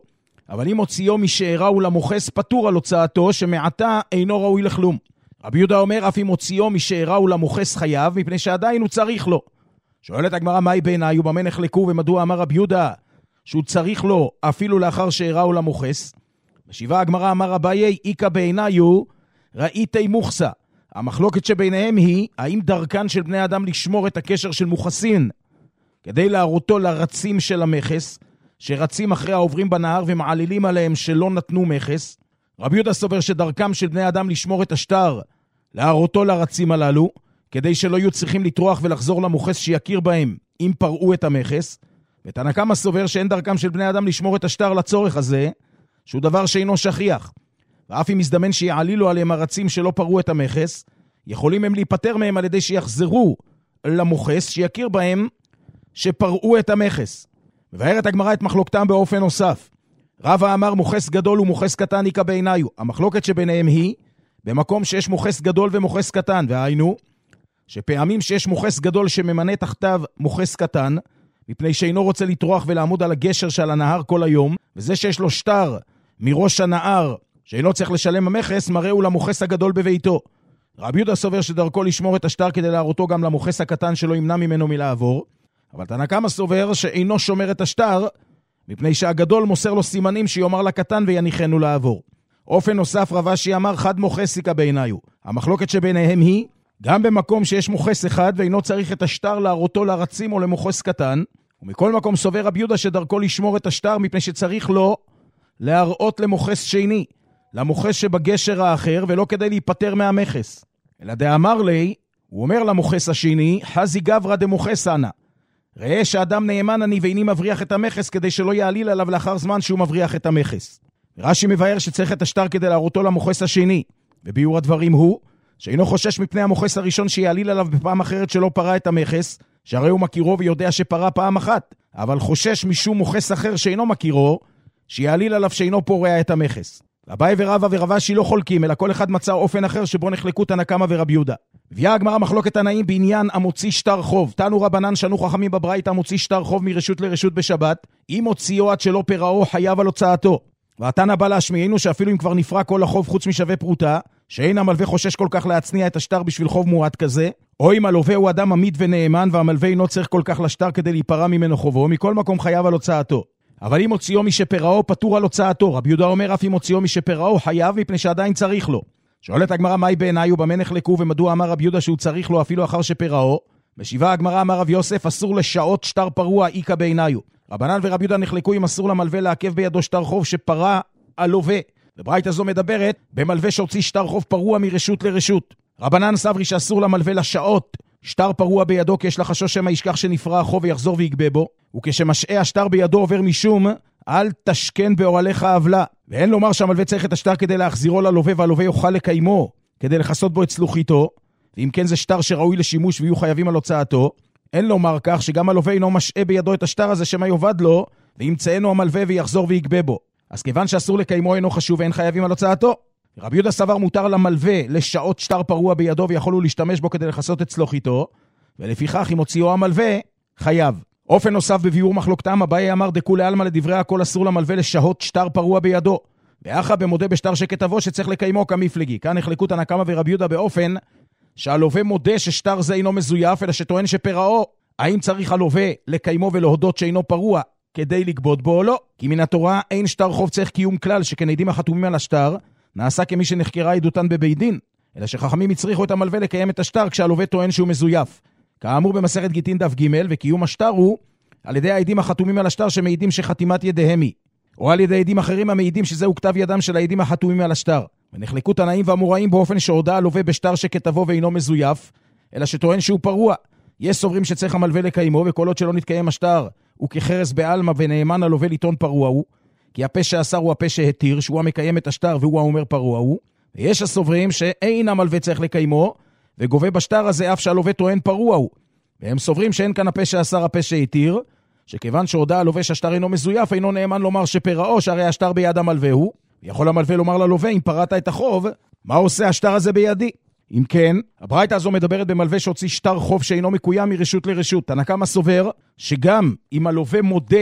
אבל אם הוציאו משאירה ולמוחס פטור על הוצאתו, שמעתה אינו ראוי לכלום. רבי יהודה אומר, אף אם הוציאו משאירה ולמוחס חייב, מפני שעדיין הוא צריך לו. שואלת הגמרא, מהי בעיניי, ובמה נחלקו, ומדוע אמר רבי יהודה שהוא צריך לו אפילו לאחר שאירה ולמוחס? משיבה הגמרא, אמר אביי, איקה בעיניי הוא ראיתי מוחסה. המחלוקת שביניהם היא, האם דרכן של בני אדם לשמור את הקשר של מוחסין, כדי להראותו לרצים של המכס, שרצים אחרי העוברים בנהר ומעלילים עליהם שלא נתנו מכס. רבי יהודה סובר שדרכם של בני אדם לשמור את השטר, להראותו לרצים הללו, כדי שלא יהיו צריכים לטרוח ולחזור למוחס שיכיר בהם, אם פרעו את המכס. ותנא קמא סובר שאין דרכם של בני אדם לשמור את השטר לצורך הזה, שהוא דבר שאינו שכיח. ואף אם מזדמן שיעלילו עליהם הרצים שלא פרעו את המכס, יכולים הם להיפטר מהם על ידי שיחזרו למוחס, שיכיר בהם שפרעו את המכס. מבארת הגמרא את מחלוקתם באופן נוסף. רבא אמר מוחס גדול ומוחס קטן איקה בעיניו. המחלוקת שביניהם היא, במקום שיש מוחס גדול ומוחס קטן, והיינו, שפעמים שיש מוחס גדול שממנה תחתיו מוחס קטן, מפני שאינו רוצה לטרוח ולעמוד על הגשר של הנהר כל היום, וזה שיש לו שטר מראש הנהר, שאינו צריך לשלם המכס, מראהו למוחס הגדול בביתו. רבי יהודה סובר שדרכו לשמור את השטר כדי להראותו גם למוחס הקטן שלא ימנע ממנו מלעבור, אבל תנא קמא סובר שאינו שומר את השטר, מפני שהגדול מוסר לו סימנים שיאמר לקטן ויניחנו לעבור. אופן נוסף רב אשי אמר חד מוחס איקה בעיניו. המחלוקת שביניהם היא, גם במקום שיש מוחס אחד ואינו צריך את השטר להראותו לרצים או למוחס קטן, ומכל מקום סובר רבי יהודה שדרכו לשמור את השטר מפני שצריך לו להראות למוחס שני, למוחס שבגשר האחר, ולא כדי להיפטר מהמכס. אלא דאמר לי, הוא אומר למוחס השני, חזי גברא דמוחס אנא. ראה שאדם נאמן אני ואיני מבריח את המכס, כדי שלא יעליל עליו לאחר זמן שהוא מבריח את המכס. רש"י מבאר שצריך את השטר כדי להראותו למוחס השני, וביאור הדברים הוא, שאינו חושש מפני המוחס הראשון שיעליל עליו בפעם אחרת שלא פרע את המכס, שהרי הוא מכירו ויודע שפרע פעם אחת, אבל חושש משום מוחס אחר שאינו מכירו, שיעליל עליו שאינו פורע את המכס. אביי ורבא ורב אשי לא חולקים, אלא כל אחד מצא אופן אחר שבו נחלקו תנא קמא ורבי יהודה. הביאה הגמרא מחלוקת תנאים בעניין המוציא שטר חוב. תנו רבנן שנו חכמים בברייתא המוציא שטר חוב מרשות לרשות בשבת, אם הוציאו עד שלא פרעו חייב על הוצאתו. והתנא בא להשמיענו שאפילו אם כבר נפרע כל החוב חוץ משווה פרוטה, שאין המלווה חושש כל כך להצניע את השטר בשביל חוב מועט כזה, או אם הלווה הוא אדם עמיד ונאמן והמלווה אינו צריך כל כך לשטר כדי להיפרע ממנו חובו, מכל מקום חייב על הוצאתו. אבל אם הוציאו משפרעו פטור על הוצאתו. רבי יהודה אומר אף אם הוציאו משפרעו חייב מפני שעדיין צריך לו. שואלת הגמרא מהי בעיניי ובמה נחלקו ומדוע אמר רבי יהודה שהוא צריך לו אפילו אחר שפרעו? משיבה הגמרא אמר רב יוסף אסור לשעות שטר פרוע איקה בעיניי. רבנן ורבי יהודה נחלקו אם אסור למלווה לעכב בידו שטר חוב שפרע הלווה. וברייתא זו מדברת במלווה שהוציא שטר חוב פרוע מרשות לרשות. רבנן סברי שאסור למלווה לשעות שטר פרוע בידו כי יש לחשוש שמא ישכח שנפרע החוב ויחזור ויגבה בו, וכשמשעה השטר בידו עובר משום אל תשכן באוהליך עוולה. ואין לומר שהמלווה צריך את השטר כדי להחזירו ללווה והלווה יוכל לקיימו כדי לחסות בו את צלוחיתו, ואם כן זה שטר שראוי לשימוש ויהיו חייבים על הוצאתו. אין לומר כך שגם הלווה אינו משעה בידו את השטר הזה שמא יאבד לו וימצאנו המלווה ויחזור ויגבה בו. אז כיוון שאסור לקיימו אינו חשוב ואין חייבים על הוצאתו. רבי יהודה סבר מותר למלווה לשעות שטר פרוע בידו ויכולו להשתמש בו כדי לחסות את צלוחיתו, ולפיכך אם הוציאו המלווה חייב. אופן נוסף בביאור מחלוקתם, אביי אמר דכולי עלמא לדברי הכל אסור למלווה לשהות שטר פרוע בידו, ואחא במודה בשטר שכתבו שצריך לקיימו כמפלגי. כאן נחלקו תנא קמא ורבי יהודה באופן שהלווה מודה ששטר זה אינו מזויף אלא שטוען שפרעו. האם צריך הלווה לקיימו ולהודות שאינו פרוע כדי לגבות בו או לא? כי מן התורה אין שטר חוב צריך קיום כלל, שכן עדים החתומים על השטר נעשה כמי שנחקרה עדותן בבית דין, אלא שחכמים הצריכו את המלווה לקיים את השטר כשהלווה טוען שהוא מזויף. כאמור במסכת גיטין דף ג', וקיום השטר הוא על ידי העדים החתומים על השטר שמעידים שחתימת ידיהם היא, או על ידי עדים אחרים המעידים שזהו כתב ידם של העדים החתומים על השטר. ונחלקו תנאים ואמוראים באופן שהודע הלווה בשטר שכתבו ואינו מזויף, אלא שטוען שהוא פרוע. יש סוברים שצריך המלווה לקיימו, וכל עוד שלא נתקיים השטר, הוא כחרס בעלמא ונאמן הלווה לטעון פרוע הוא, כי הפה שאסר הוא הפה שהתיר, שהוא המקיים את השטר והוא האומר פרוע הוא. ויש הסוברים שאין המלווה צריך לקיימו, וגובה בשטר הזה אף שהלווה טוען פרוע הוא. והם סוברים שאין כאן הפה שאסר הפה שהתיר, שכיוון שהודע הלווה שהשטר אינו מזויף, אינו נאמן לומר שפרעו, שהרי השטר ביד המלווה הוא. יכול המלווה לומר ללווה, אם פרעת את החוב, מה עושה השטר הזה בידי? אם כן, הברייתא הזו מדברת במלווה שהוציא שטר חוב שאינו מקוים מרשות לרשות. תנא קמא סובר שגם אם הלווה מודה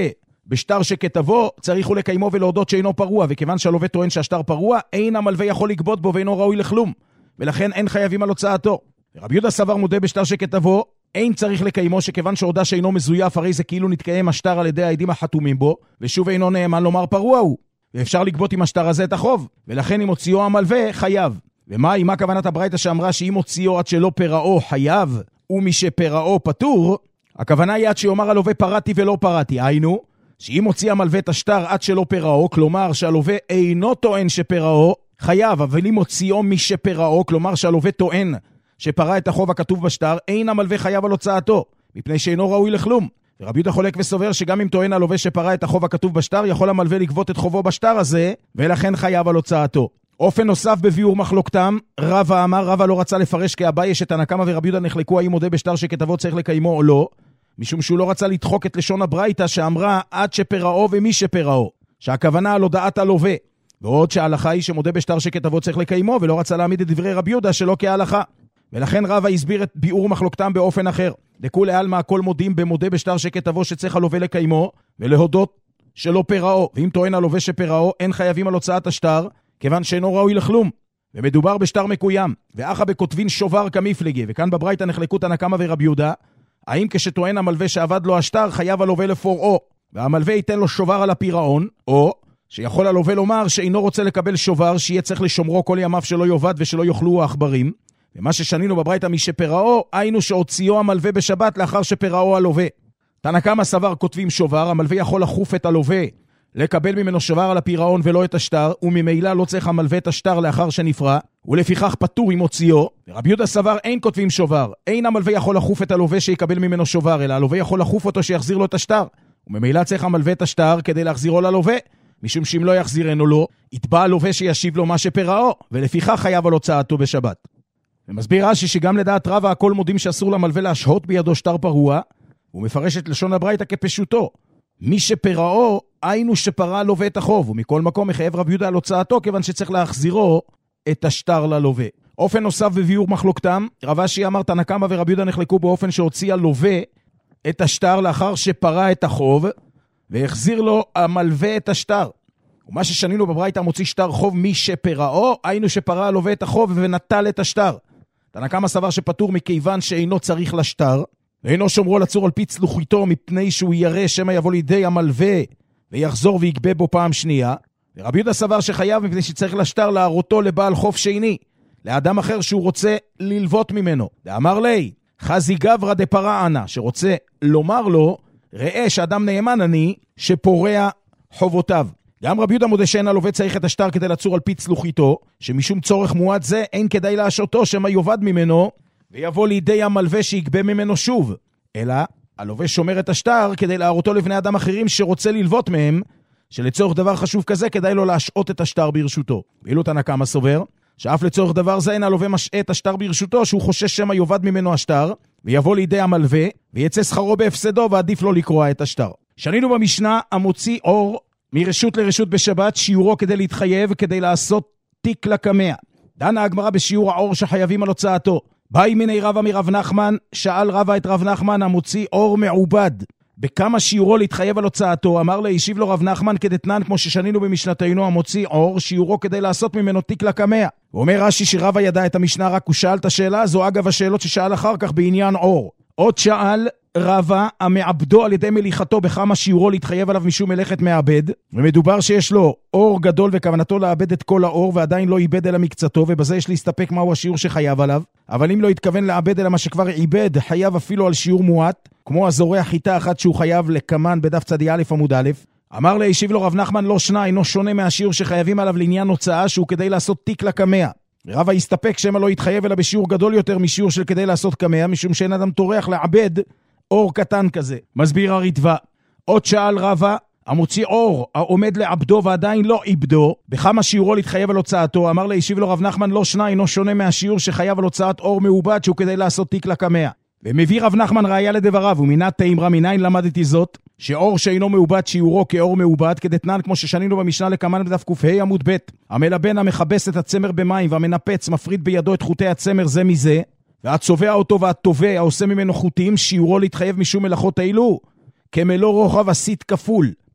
בשטר שכתבו צריך הוא לקיימו ולהודות שאינו פרוע, וכיוון שהלווה טוען שהשטר פרוע, אין המלווה יכול לגבות בו ואינו ראוי לכלום, ולכן אין חייבים על הוצאתו. רבי יהודה סבר מודה בשטר שכתבו, אין צריך לקיימו, שכיוון שהודע שאינו מזויף, הרי זה כאילו נתקיים השטר על ידי העדים החתומים בו, ושוב אינו נאמן לומר פרוע הוא, ואפשר לגבות עם השטר הזה את החוב, ולכן אם הוציאו המלווה חייב. ומה כוונת הברייתא שאמרה שאם הוציאו עד שלא פרעו חייב, ומי שפרעו פטור? הכוונה היא עד שיאמר הלווה פרעתי ולא פרעתי, היינו, שאם הוציא המלווה את השטר עד שלא פרעו, כלומר שהלווה אינו טוען שפרעו, חייב, אבל אם הוציאו מי שפרעו, כלומר שהלווה טוען שפרע את החוב הכתוב בשטר, אין המלווה חייב על הוצאתו, מפני שאינו ראוי לכלום. ורבי יהודה חולק וסובר שגם אם טוען הלווה שפרע את החוב הכתוב בשטר, יכול המלווה לגבות את חובו בשטר הזה, ולכן חייב על הוצאתו. אופן נוסף בביאור מחלוקתם, רבא אמר, רבא לא רצה לפרש כאביי שתנא קמא ורבי יהודה נחלקו האם מודה בשטר שכתבו צריך לקיימו או לא, משום שהוא לא רצה לדחוק את לשון הברייתא שאמרה עד שפרעו ומי שפרעו, שהכוונה על הודעת הלווה, ועוד שההלכה היא שמודה בשטר שכתבו צריך לקיימו, ולא רצה להעמיד את דברי רבי יהודה שלא כהלכה. ולכן רבא הסביר את ביאור מחלוקתם באופן אחר. לכולי עלמא הכל מודים במודה בשטר שכתבו שצריך הלווה לקיימו, ולהודות שלא פרעו, ואם טוען הלווה שפרעו, אין חייבים על הוצאת השטר, כיוון שאינו ראוי לכלום. ומדובר בשטר מקוים, ואחא בכותבין שובר כמפלגי, וכאן בברייתא נחלקו תנא קמא ורבי יהודה, האם כשטוען המלווה שעבד לו השטר חייב הלווה לפורעו, והמלווה ייתן לו שובר על הפירעון, או שיכול הלווה לומר שאינו רוצה לקבל שובר, שיהיה צריך לשומרו כל ימיו שלא יאבד ושלא יאכלו העכברים. ומה ששנינו בברייתא משפרעו, היינו שהוציאו המלווה בשבת לאחר שפרעו הלווה. תנא קמא סבר כותבים שובר, המלווה יכול לחוף את הלווה, לקבל ממנו שובר על הפירעון ולא את השטר, וממילא לא צריך המלווה את השטר לאחר שנפרע, ולפיכך פטור אם הוציאו. ורבי יהודה סבר אין כותבים שובר, אין המלווה יכול לחוף את הלווה שיקבל ממנו שובר, אלא הלווה יכול לחוף אותו שיחזיר לו את השטר, וממילא צריך המלווה את השטר כדי להחזירו ללווה, משום שאם לא יחזירנו לו, יתבע הלווה שישיב לו מה שפרעו, ולפיכך חייב על הוצאתו בשבת. ומסביר רש"י שגם לדעת רבא הכל מודים שאסור למלווה להשהות בידו שטר פרוע, הוא מפרש את לשון הברייתא כפשוטו. מי שפרעו, היינו שפרע לווה את החוב, ומכל מקום מחייב רבי יהודה על הוצאתו, כיוון שצריך להחזירו את השטר ללווה. אופן נוסף בביאור מחלוקתם, רב אשי אמר תנא קמא ורבי יהודה נחלקו באופן שהוציא הלווה את השטר לאחר שפרע את החוב, והחזיר לו המלווה את השטר. ומה ששנינו בברייתא מוציא שטר חוב מי שפרעו, היינו שפרע הלווה את החוב ונטל את השטר. תנא קמא סבר שפטור מכיוון שאינו צריך לשטר, ואינו שומרו לצור על פי צלוחיתו מפני שהוא ירא שמא יבוא לידי המלווה ויחזור ויגבה בו פעם שנייה. ורבי יהודה סבר שחייב מפני שצריך לשטר להראותו לבעל חוב שני, לאדם אחר שהוא רוצה ללוות ממנו. ואמר לי, חזי גברא דפרע אנא, שרוצה לומר לו, ראה שאדם נאמן אני שפורע חובותיו. גם רבי יהודה מודה שאין הלווה צריך את השטר כדי לצור על פי צלוחיתו, שמשום צורך מועט זה אין כדאי להשעותו שמא יאבד ממנו ויבוא לידי המלווה שיגבה ממנו שוב, אלא הלווה שומר את השטר כדי להראותו לבני אדם אחרים שרוצה ללוות מהם, שלצורך דבר חשוב כזה כדאי לו להשעות את השטר ברשותו. ואילו תנא קמא סובר שאף לצורך דבר זה אין הלווה משעה את השטר ברשותו, שהוא חושש שמא יאבד ממנו השטר ויבוא לידי המלווה ויצא שכרו בהפסדו, ועדיף לו לקרוע את השטר. שנינו במשנה המוציא אור מרשות לרשות בשבת שיעורו כדי להתחייב, כדי לעשות תיק לקמע. דנה הגמרא בשיעור האור שחייבים על הוצאתו. באי מיני רבא מרב נחמן, שאל רבא את רב נחמן המוציא אור מעובד, בכמה שיעורו להתחייב על הוצאתו? אמר לה, השיב לו רב נחמן כדתנן, כמו ששנינו במשנתנו, המוציא אור שיעורו כדי לעשות ממנו תיק לקמע. ואומר רש"י שרבא ידע את המשנה, רק הוא שאל את השאלה הזו אגב השאלות ששאל אחר כך בעניין אור. עוד שאל רבא המעבדו על ידי מליחתו בכמה שיעורו להתחייב עליו משום מלאכת מעבד, ומדובר שיש לו אור גדול וכוונתו לאבד את כל האור ועדיין לא איבד אלא מקצתו, ובזה יש להסתפק מהו השיעור שחייב עליו. אבל אם לא התכוון לאבד אלא מה שכבר איבד, חייב אפילו על שיעור מועט, כמו הזורע חיטה אחת שהוא חייב לקמן בדף צדי א' עמוד א'. אמר לה, השיב לו רב נחמן, לא שנה, אינו שונה מהשיעור שחייבים עליו לעניין הוצאה, שהוא כדי לעשות תיק לקמע. רבא הסתפק שמה לא יתחייב אלא בשיעור גדול יותר משיעור של כדי לעשות קמע, משום שאין אדם טורח לעבד אור קטן כזה. מסביר הריטב"א, עוד שאל רבא המוציא אור העומד לעבדו ועדיין לא איבדו, בכמה שיעורו להתחייב על הוצאתו? אמר לה, השיב לו רב נחמן, לא שנה, אינו שונה מהשיעור שחייב על הוצאת אור מעובד שהוא כדי לעשות תיק לקמע. ומביא רב נחמן ראיה לדבריו, ומינת תאמרה, מניין למדתי זאת, שאור שאינו מעובד שיעורו כאור מעובד, כדתנן כמו ששנינו במשנה לקמן בדף ק"ה עמוד ב', המלבן המכבס את הצמר במים והמנפץ מפריד בידו את חוטי הצמר זה מזה, והצובע אותו והטובע העושה ממנו חוטים, שיעורו להתחייב משום מלאכות האלו כמלוא רוחב הסית כפול,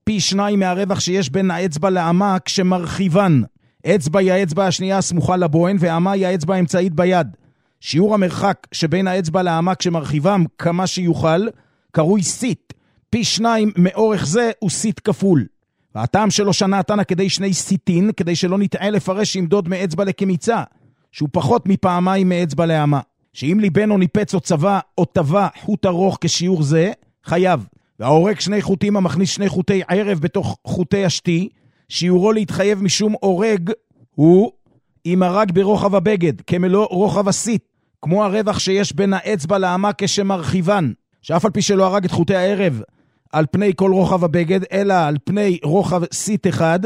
פי 2 מהרווח שיש בין האצבע לאמה כשמרחיבן. אצבע היא האצבע השנייה הסמוכה לבוהן, והאמה היא האצבע האמצעית ביד. שיעור המרחק שבין האצבע לאמה כשמרחיבם כמה שיוכל, קרוי סיט. פי 2 מאורך זה הוא סיט כפול. והטעם שלו שנעתנה כדי 2 סיטין, כדי שלא נטעה לפרש שימדוד מאצבע לקמיצה, שהוא פחות מפעמיים מאצבע לאמה. שאם ליבן או ניפץ או צבא או טבע חוט ארוך כשיעור זה, חייב. והעורק 2 חוטים המכניס 2 חוטי ערב בתוך חוטי השתי, שיעורו להתחייב משום עורג הוא אם הרג ברוחב הבגד, כמלוא רוחב הסיט, כמו הרווח שיש בין האצבע לאמה כשמרחיבן, שאף על פי שלא הרג את חוטי הערב על פני כל רוחב הבגד, אלא על פני רוחב סיט אחד,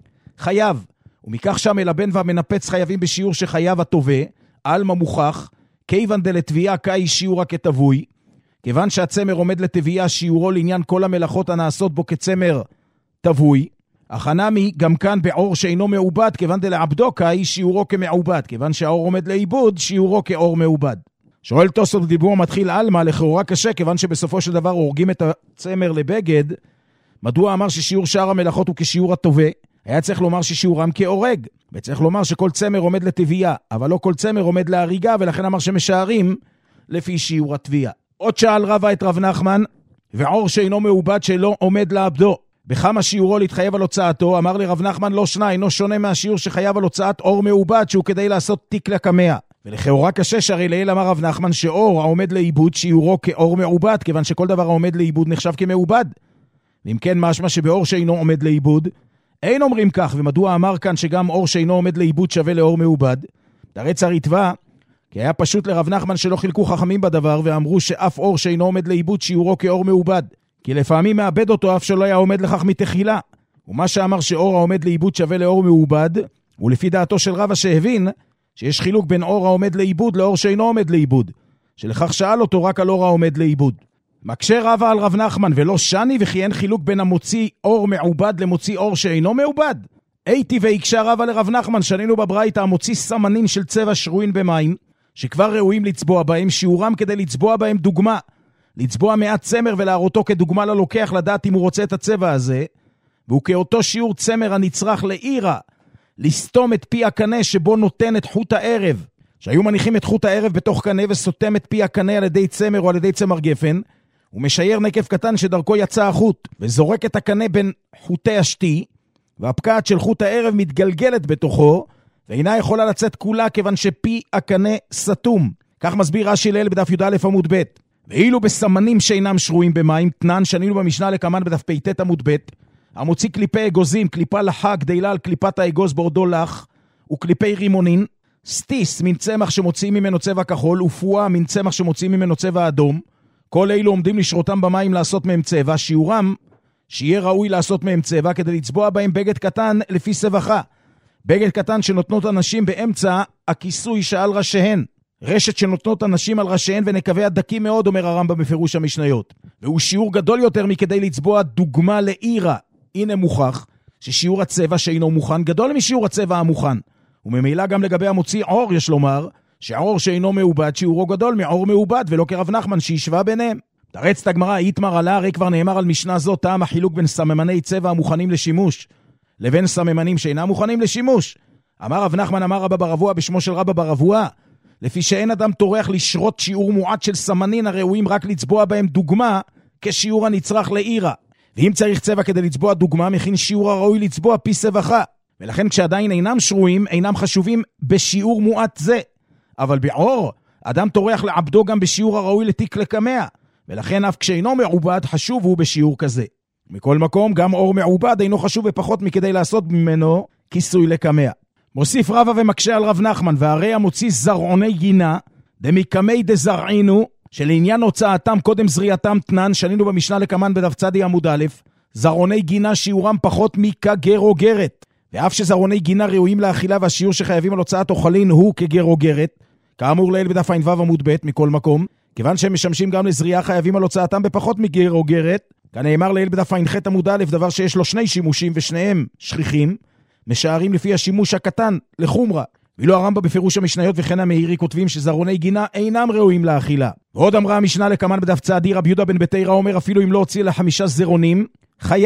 חייב. ומכך שהמלבן והמנפץ חייבים בשיעור שחייב הטובה, אלמה מוכח, כיוון דלתביעה קאי שיעורה כתבוי, כיוון שהצמר עומד לתביעה שיעורו לעניין כל המלאכות הנעשות בו כצמר תבוי, החנמי גם כאן בעור שאינו מעובד, כיוון דלעבדו קאי שיעורו כמעובד, כיוון שהאור עומד לאיבוד, שיעורו כאור מעובד. שואל תוספות דיבור מתחיל אלמה, לכאורה קשה, כיוון שבסופו של דבר הורגים את הצמר לבגד, מדוע אמר ששיעור שאר המלאכות הוא כשיעור הטובה? היה צריך לומר ששיעורם כאורג, וצריך לומר שכל צמר עומד לתביעה, אבל לא כל צמר עומד להריגה, ולכן אמר שמשערים לפי שיעור התביעה. עוד שאל רבא את רב נחמן, ועור שאינו מעובד שלא עומד לעבדו, בכמה שיעורו להתחייב על הוצאתו? אמר לי רב נחמן, לא שנה, אינו שונה מהשיעור שחייב על הוצאת אור מעובד, שהוא כדי לעשות תיק לקמע. ולכאורה קשה, שהרי לעיל אמר רב נחמן שאור העומד לאיבוד שיעורו כאור מעובד, כיוון שכל דבר העומד לאיבוד נחשב כמעובד. ואם כן משמע שבאור שאינו עומד לאיבוד, אין אומרים כך, ומדוע אמר כאן שגם אור שאינו עומד לאיבוד שווה לאור מעובד? תרץ הריטב"א, כי היה פשוט לרב נחמן שלא חילקו חכמים בדבר, ואמרו שאף אור שאינו עומד לאיבוד שיעורו כאור מעובד, כי לפעמים מאבד אותו אף שלא היה עומד לכך מתחילה. ומה שאמר שאור העומד לאיבוד שווה לאור מעובד, ולפי דעתו של רבא שהבין שיש חילוק בין אור העומד לאיבוד לאור שאינו עומד לאיבוד, שלכך שאל אותו רק על אור העומד לאיבוד. מקשה רבא על רב נחמן ולא שני, וכי אין חילוק בין המוציא אור מעובד למוציא אור שאינו מעובד. הייתי ויקשה רבא לרב נחמן, שנינו בברייתא, המוציא סמנים של צבע שרויים במים, שכבר ראויים לצבוע בהם, שיעורם כדי לצבוע בהם דוגמה, לצבוע מעט צמר ולהראותו כדוגמה ללוקח לדעת אם הוא רוצה את הצבע הזה, והוא כאותו שיעור צמר הנצרך לעירה, לסתום את פי הקנה שבו נותן את חוט הערב, שהיו מניחים את חוט הערב בתוך קנה וסותם את פי הקנה על ידי צמר או על ידי צמר גפן, הוא משייר נקב קטן שדרכו יצא החוט, וזורק את הקנה בין חוטי השתי, והפקעת של חוט הערב מתגלגלת בתוכו, ואינה יכולה לצאת כולה כיוון שפי הקנה סתום. כך מסביר רש"י ליל בדף י"א עמוד ב'. ואילו בסמנים שאינם שרויים במים, תנן שנינו במשנה לקמן בדף פ"ט עמוד ב', המוציא קליפי אגוזים, קליפה לחה גדלה על קליפת האגוז בעודו לח, וקליפי רימונין, סטיס מן צמח שמוציאים ממנו צבע כחול, ופועה מן צמח שמוציאים ממנו צבע אדום, כל אלו עומדים לשרותם במים לעשות מהם צבע, שיעורם שיהיה ראוי לעשות מהם צבע, כדי לצבוע בהם בגד קטן לפי סבכה. בגד קטן שנותנות אנשים באמצע הכיסוי שעל ראשיהן. רשת שנותנות אנשים על ראשיהן ונקבי הדקים מאוד, אומר הרמב"ם בפירוש המשניות. והוא שיעור גדול יותר מכדי לצבוע דוגמה לעירה. הנה מוכח ששיעור הצבע שאינו מוכן גדול משיעור הצבע המוכן. וממילא גם לגבי המוציא עור יש לומר שהעור שאינו מעובד שיעורו גדול מעור מעובד, ולא כרב נחמן שישווה ביניהם. תרץ את הגמרא, איתמר עלה, הרי כבר נאמר על משנה זו טעם החילוק בין סממני צבע המוכנים לשימוש לבין סממנים שאינם מוכנים לשימוש. אמר רב נחמן, אמר רבא ברבוע בשמו של רבא ברבוע, לפי שאין אדם טורח לשרות שיעור מועט של סמנין הראויים רק לצבוע בהם דוגמה כשיעור הנצרך לעירה. ואם צריך צבע כדי לצבוע דוגמה, מכין שיעור הראוי לצבוע פי סבכה. ולכן כשעדיין אינם שרויים, אינם חשובים בשיעור מועט זה. אבל בעור, אדם טורח לעבדו גם בשיעור הראוי לתיק לקמע. ולכן אף כשאינו מעובד, חשוב הוא בשיעור כזה. מכל מקום, גם אור מעובד אינו חשוב ופחות מכדי לעשות ממנו כיסוי לקמע. מוסיף רבא ומקשה על רב נחמן, והרי המוציא זרעוני גינה, דמקמי דזרעינו, שלעניין הוצאתם קודם זריעתם תנן, שנינו במשנה לקמן בדף צדי עמוד א', זרעוני גינה שיעורם פחות מכגר או גרת. ואף שזרעוני גינה ראויים לאכילה, והשיעור שחייבים על הוצאת אוכלין הוא כגר או גרת, כאמור לעיל בדף ע"ו עמוד ב' מכל מקום, כיוון שהם משמשים גם לזריעה חייבים על הוצאתם בפחות מגר או גרת, כנאמר לעיל בדף ע"ח עמוד א', דבר שיש לו 2 שימושים ושניהם שכיחים, משערים לפי השימוש הקטן לחומרה. ואילו הרמב"ם בפירוש המשניות וכן המאירי כותבים שזרעוני גינה אינם ראויים לאכילה. ועוד אמרה המשנה לקמן בדף צדי, רבי יהודה בן בתירא אומר, אפילו אם לא הוציא ל5 זרעונים, חייב.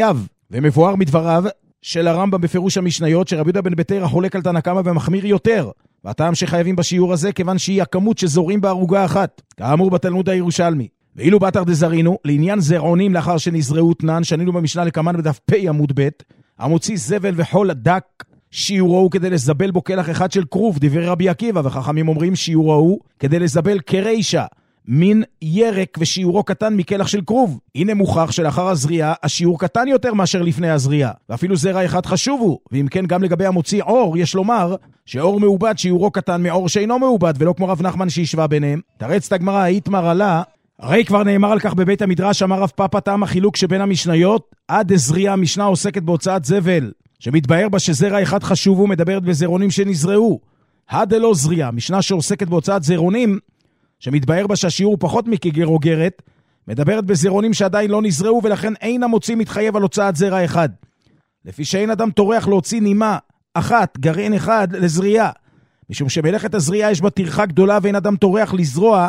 ומבואר מדבריו של הרמב"ם בפירוש המשניות, שרבי יהודה בן בתרא חולק על תנא קמא ומחמיר יותר, והטעם שחייבים בשיעור הזה כיוון שהיא הכמות שזורים בערוגה אחת, כאמור בתלמוד הירושלמי. ואילו בתר דזרינו, לעניין זרעונים לאחר שנזרעו תנן, שנינו במשנה לקמן בדף פ' עמוד ב', המוציא זבל וחול דק, שיעורו הוא כדי לזבל בו כלח אחד של כרוב, דברי רבי עקיבא, וחכמים אומרים שיעורו הוא כדי לזבל כרישה, מין ירק, ושיעורו קטן מכלח של כרוב. הנה מוכח שלאחר הזריעה, השיעור קטן יותר מאשר לפני הזריעה, ואפילו זרע אחד חשוב הוא, ואם כן גם לגבי המוציא אור, יש לומר שאור מעובד שיעורו קטן מאור שאינו מעובד, ולא כמו רב נחמן שהשווה ביניהם. תרץ הגמרא, היתמר עלה, הרי כבר נאמר על כך בבית המדרש, אמר רב פאפא טעם החילוק שבין המשניות, עד הזריעה המשנה עוסקת בהוצאת זבל, שמתבהר בה שזרע אחד חשוב הוא, מדברת בזרעונים שנזרעו. הדלא זריעה, משנה שעוסקת בהוצאת זרעונים, שמתבהר בה שהשיעור פחות מכגר או גרת, מדברת בזרעונים שעדיין לא נזרעו, ולכן אין המוציא מתחייב על הוצאת זרע אחד. לפי שאין אדם טורח להוציא נימה אחת, גרעין אחד, לזריעה. משום שמלאכת הזריעה יש בה טרחה גדולה, ואין אדם טורח לזרוע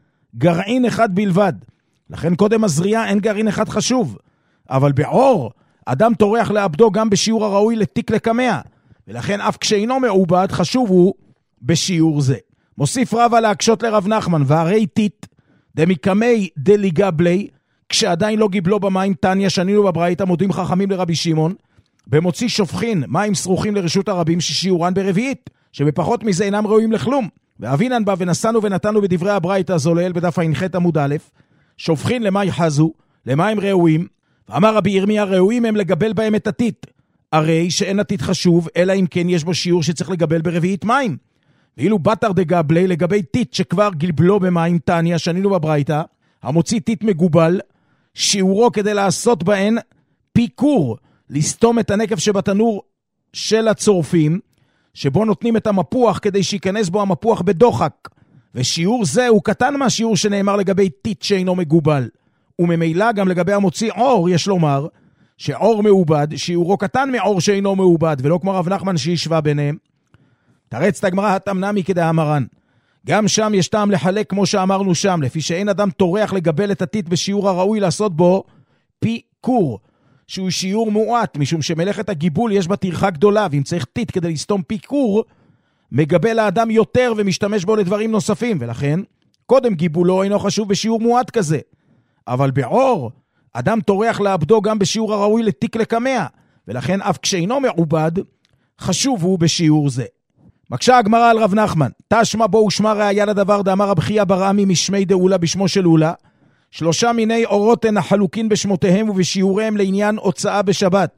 גרעין אחד בלבד. לכן קודם הזריעה אין גרעין אחד חשוב. אבל בעור, אדם טורח לאבדו גם בשיעור הראוי לתיק לקמע. ולכן אף כשאינו מעובד, חשוב הוא בשיעור זה. מוסיף רבא להקשות לרב נחמן, והרי טיט דמיקמי דליגבלי, כשעדיין לא גיבלו במים תניא, שנינו בברייתא, מודים חכמים לרבי שמעון, במוציא שופכין מים סרוחים לרשות הרבים ששיעורן ברביעית, שבפחות מזה אינם ראויים לכלום. ואבינן בה ונסענו ונתנו בדברי הברייתא זולל בדף ע"ח עמוד א', שופכין למי חזו, למים ראויים, ואמר רבי ירמיה ראויים הם לגבל בהם את הטיט, הרי שאין הטיט חשוב, אלא אם כן יש בו שיעור שצריך לגבל ברביעית מים. ואילו בתר דגבלי לגבי טיט שכבר גלבלו במים תניא, שנינו בברייתא, המוציא טיט מגובל, שיעורו כדי לעשות בהן פיקור, לסתום את הנקב שבתנור של הצורפים, שבו נותנים את המפוח כדי שיכנס בו המפוח בדוחק, ושיעור זה הוא קטן מהשיעור שנאמר לגבי טיט שאינו מגובל, וממילא גם לגבי המוציא אור יש לומר שאור מעובד שיעורו קטן מאור שאינו מעובד, ולא כמו רב נחמן שהשווה ביניהם. תרץ את הגמרא התמנמי כדאמרן, גם שם יש טעם לחלק כמו שאמרנו שם, לפי שאין אדם טורח לגבל את הטיט בשיעור הראוי לעשות בו פיקור, שהוא שיעור מועט, משום שמלאכת הגיבול יש בה טרחה גדולה, ואם צריך טיט כדי לסתום פיקור, מגבל האדם יותר ומשתמש בו לדברים נוספים, ולכן קודם גיבולו אינו חשוב בשיעור מועט כזה. אבל בעור, אדם טורח לאבדו גם בשיעור הראוי לתיק לקמע, ולכן אף כשאינו מעובד, חשוב הוא בשיעור זה. מקשה הגמרא על רב נחמן, תשמע בו ושמע ראיה לדבר דאמר רב חייא בר עמי משמי דאולה בשמו של אולה, 3 מיני אורות הן החלוקים בשמותיהם ובשיעוריהם לעניין הוצאה בשבת,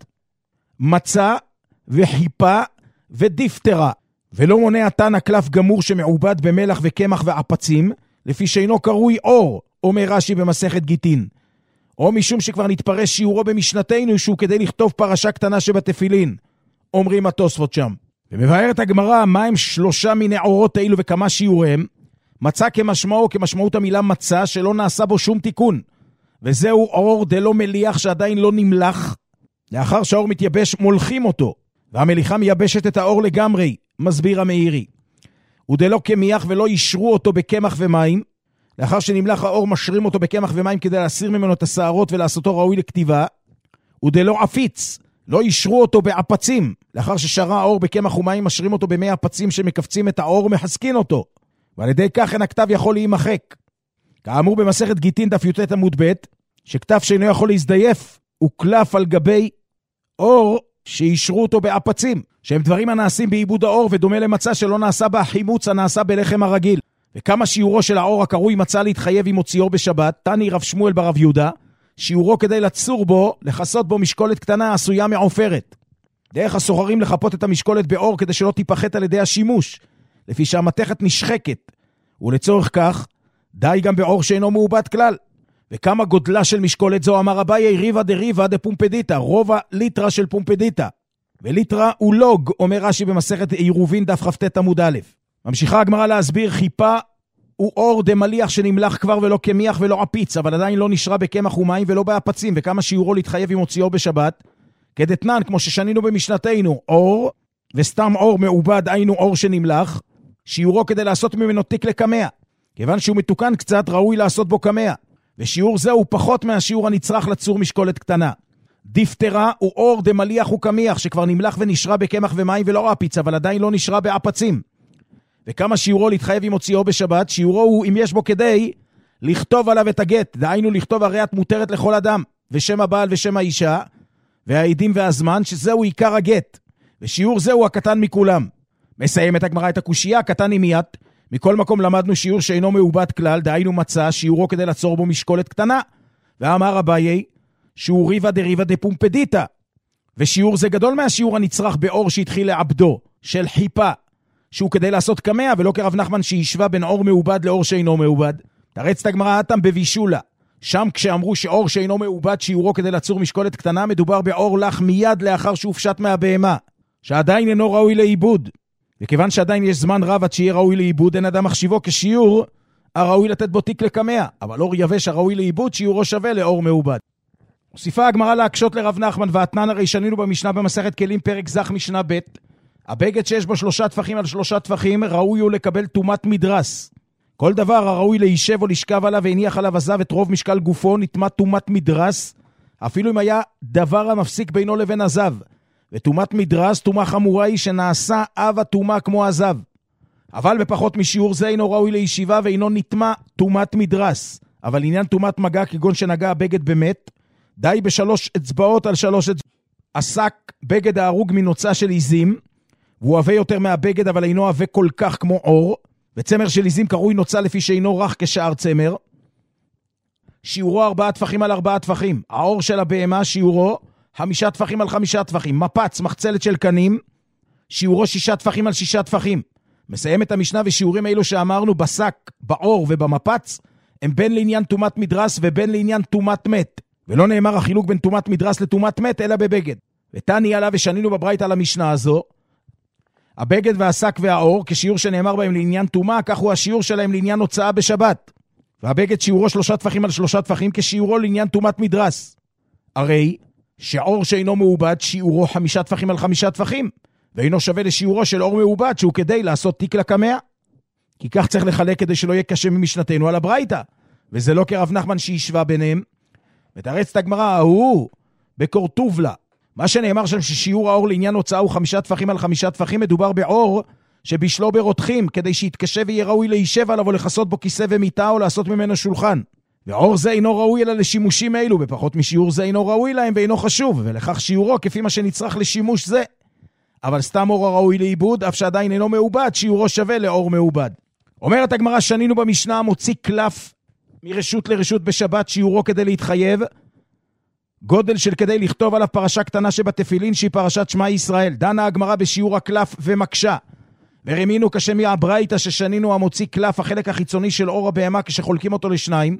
מצה וחיפה ודיפטרה, ולא מונע תנא קלף גמור שמעובד במלח וקמח ועפצים, לפי שאינו קרוי אור, אומר רש"י במסכת גיטין, או משום שכבר נתפרש שיעורו במשנתנו שהוא כדי לכתוב פרשה קטנה שבתפילין, אומרים התוספות שם. ומבארת הגמרא מה הם 3 מיני אורות האלו וכמה שיעוריהם. מצה כמשמעו, כמשמעות המילה מצה, שלא נעשה בו שום תיקון, וזהו אור דלא מליח שעדיין לא נמלח, לאחר שהאור מתייבש מולכים אותו, והמליחה מייבשת את האור לגמרי, מסביר המאירי. ודלא כמיח ולא ישרו אותו בקמח ומים, לאחר שנמלח האור משרים אותו בקמח ומים כדי להסיר ממנו את השערות ולעשותו ראוי לכתיבה. ודלא עפיץ, לא ישרו אותו בעפצים, לאחר ששרה האור בקמח ומים משרים אותו במי עפצים שמקפצים את האור ומחזקין אותו, ועל ידי כך אין הכתב יכול להימחק. כאמור במסכת גיטין דף י"ט עמוד ב', שכתב שאינו יכול להזדייף הוא קלף על גבי אור שישרו אותו בעפצים, שהם דברים הנעשים בעיבוד האור, ודומה למצה שלא נעשה בה חימוץ הנעשה בלחם הרגיל. וכמה שיעורו של האור הקרוי מצה להתחייב עם הוציאו בשבת, תני רב שמואל ברב יהודה, שיעורו כדי לצור בו, לחסות בו משקולת קטנה עשויה מעופרת. דרך הסוחרים לחפות את המשקולת באור כדי שלא תיפחת על ידי השימוש, לפי שהמתכת נשחקת, ולצורך כך די גם באור שאינו מעובד כלל. וכמה גודלה של משקולת זו, אמר אביי ריבה דריבה דפומפדיטה, רובע ליטרה של פומפדיטה, וליטרה הוא לוג, אומר רש"י במסכת עירובין דף כ"ט עמוד א'. ממשיכה הגמרא להסביר, חיפה הוא אור דמליח שנמלח כבר ולא כמיח ולא עפיץ, אבל עדיין לא נשרה בקמח ומים ולא בעפצים, וכמה שיעורו להתחייב עם הוציאו בשבת, כדתנן כמו ששנינו במשנתנו, אור וסתם אור מעובד היינו אור שנמלח, שיעורו כדי לעשות ממנו תיק לקמע, כיוון שהוא מתוקן קצת ראוי לעשות בו קמע, ושיעור זה הוא פחות מהשיעור הנצרך לצור משקולת קטנה. דיפטרה הוא אור דמליח וקמיח, שכבר נמלח ונשרה בקמח ומים ולא אפיץ, אבל עדיין לא נשרה באפצים. וכמה שיעורו להתחייב עם הוציאו בשבת, שיעורו הוא אם יש בו כדי לכתוב עליו את הגט, דהיינו לכתוב הרי את מותרת לכל אדם, ושם הבעל ושם האישה, והעדים והזמן, שזהו עיקר הגט, ושיעור זהו הקטן מכולם. מסיים את הגמרא את הקושייה, קטן עם מיית, מכל מקום למדנו שיעור שאינו מעובד כלל, דהיינו מצא, שיעורו כדי לעצור בו משקולת קטנה, ואמר אביי, שהוא ריבה דריבה דפומפדיטה, ושיעור זה גדול מהשיעור הנצרך באור שהתחיל לעבדו, של חיפה, שהוא כדי לעשות קמע, ולא כרב נחמן שישווה בין אור מעובד לאור שאינו מעובד. תרץ את הגמרא אתם בבישולה, שם כשאמרו שאור שאינו מעובד שיעורו כדי לעצור משקולת קטנה, מדובר באור לך מיד לאחר שהופשט מהבהמה, שעדיין אינו ראוי לעיבוד. וכיוון שעדיין יש זמן רב עד שיהיה ראוי לעיבוד, אין אדם מחשיבו כשיעור הראוי לתת בו תיק לקמע, אבל אור יבש הראוי לעיבוד שיעורו שווה לאור מעובד. הוסיפה הגמרא להקשות לרב נחמן, והתנן הרי שנינו במשנה במסכת כלים פרק זך משנה ב', הבגד שיש בו 3 טפחים על 3 טפחים ראוי הוא לקבל תומת מדרס. כל דבר הראוי להישב או לשכב עליו והניח עליו עזב את רוב משקל גופו נטמא תומת מדרס, אפילו אם היה דבר המפסיק בינו לבין עזב. ותומת מדרס, תומה חמורה היא שנעשה אב התומה כמו עזב. אבל בפחות משיעור זה אינו ראוי לישיבה ואינו נטמא תומת מדרס. אבל עניין תומת מגע כגון שנגע הבגד באמת, די ב3 אצבעות על 3 אצבעות. עסק בגד ההרוג מנוצה של עיזים, והוא עווה יותר מהבגד אבל אינו עווה כל כך כמו אור, וצמר של עיזים קרוי נוצה לפי שאינו רך כשאר צמר. שיעורו 4 טפחים על 4 טפחים. האור של הבהמה שיעורו 5 טפחים על 5 טפחים. מפץ, מחצלת של קנים, שיעורו 6 טפחים על 6 טפחים. מסיים את המשנה ושיעורים אלו שאמרנו בשק, באור ובמפץ, הם בין לעניין תומת מדרס ובין לעניין תומת מת. ולא נאמר החילוק בין תומת מדרס לתומת מת, אלא בבגד. ותני עליו ושנינו בברייתא על המשנה הזו, הבגד והשק והאור, כשיעור שנאמר בהם לעניין תומה, כך הוא השיעור שלהם לעניין הוצאה בשבת. והבגד שיעורו 3 טפחים על 3 טפחים, כשיעורו לעניין תומת מדרס. הרי שאור שאינו מעובד, שיעורו 5 טפחים על 5 טפחים, ואינו שווה לשיעורו של אור מעובד, שהוא כדי לעשות תיק לקמע. כי כך צריך לחלק כדי שלא יהיה קשה ממשנתנו על הברייתא. וזה לא כרב נחמן שישווה ביניהם. ותרץ את הגמרא, הוא בקורטובלה. מה שנאמר שם ששיעור האור לעניין הוצאה הוא 5 טפחים על 5 טפחים, מדובר באור שבשלו ברותחים, כדי שיתקשה ויהיה ראוי להישב עליו או לחסות בו כיסא ומיטה או לעשות ממנו שולחן. ואור זה אינו ראוי אלא לשימושים אלו, בפחות משיעור זה אינו ראוי להם ואינו חשוב, ולכך שיעורו כפי מה שנצרך לשימוש זה. אבל סתם אור הראוי לעיבוד, אף שעדיין אינו מעובד, שיעורו שווה לאור מעובד. אומרת הגמרא, שנינו במשנה מוציא קלף מרשות לרשות בשבת, שיעורו כדי להתחייב, גודל של כדי לכתוב עליו פרשה קטנה שבתפילין שהיא פרשת שמע ישראל. דנה הגמרא בשיעור הקלף ומקשה. ורמינו כשמי הברייתא ששנינו המוציא קלף, החלק החיצוני של אור הבהמה כשחולקים אותו לשניים,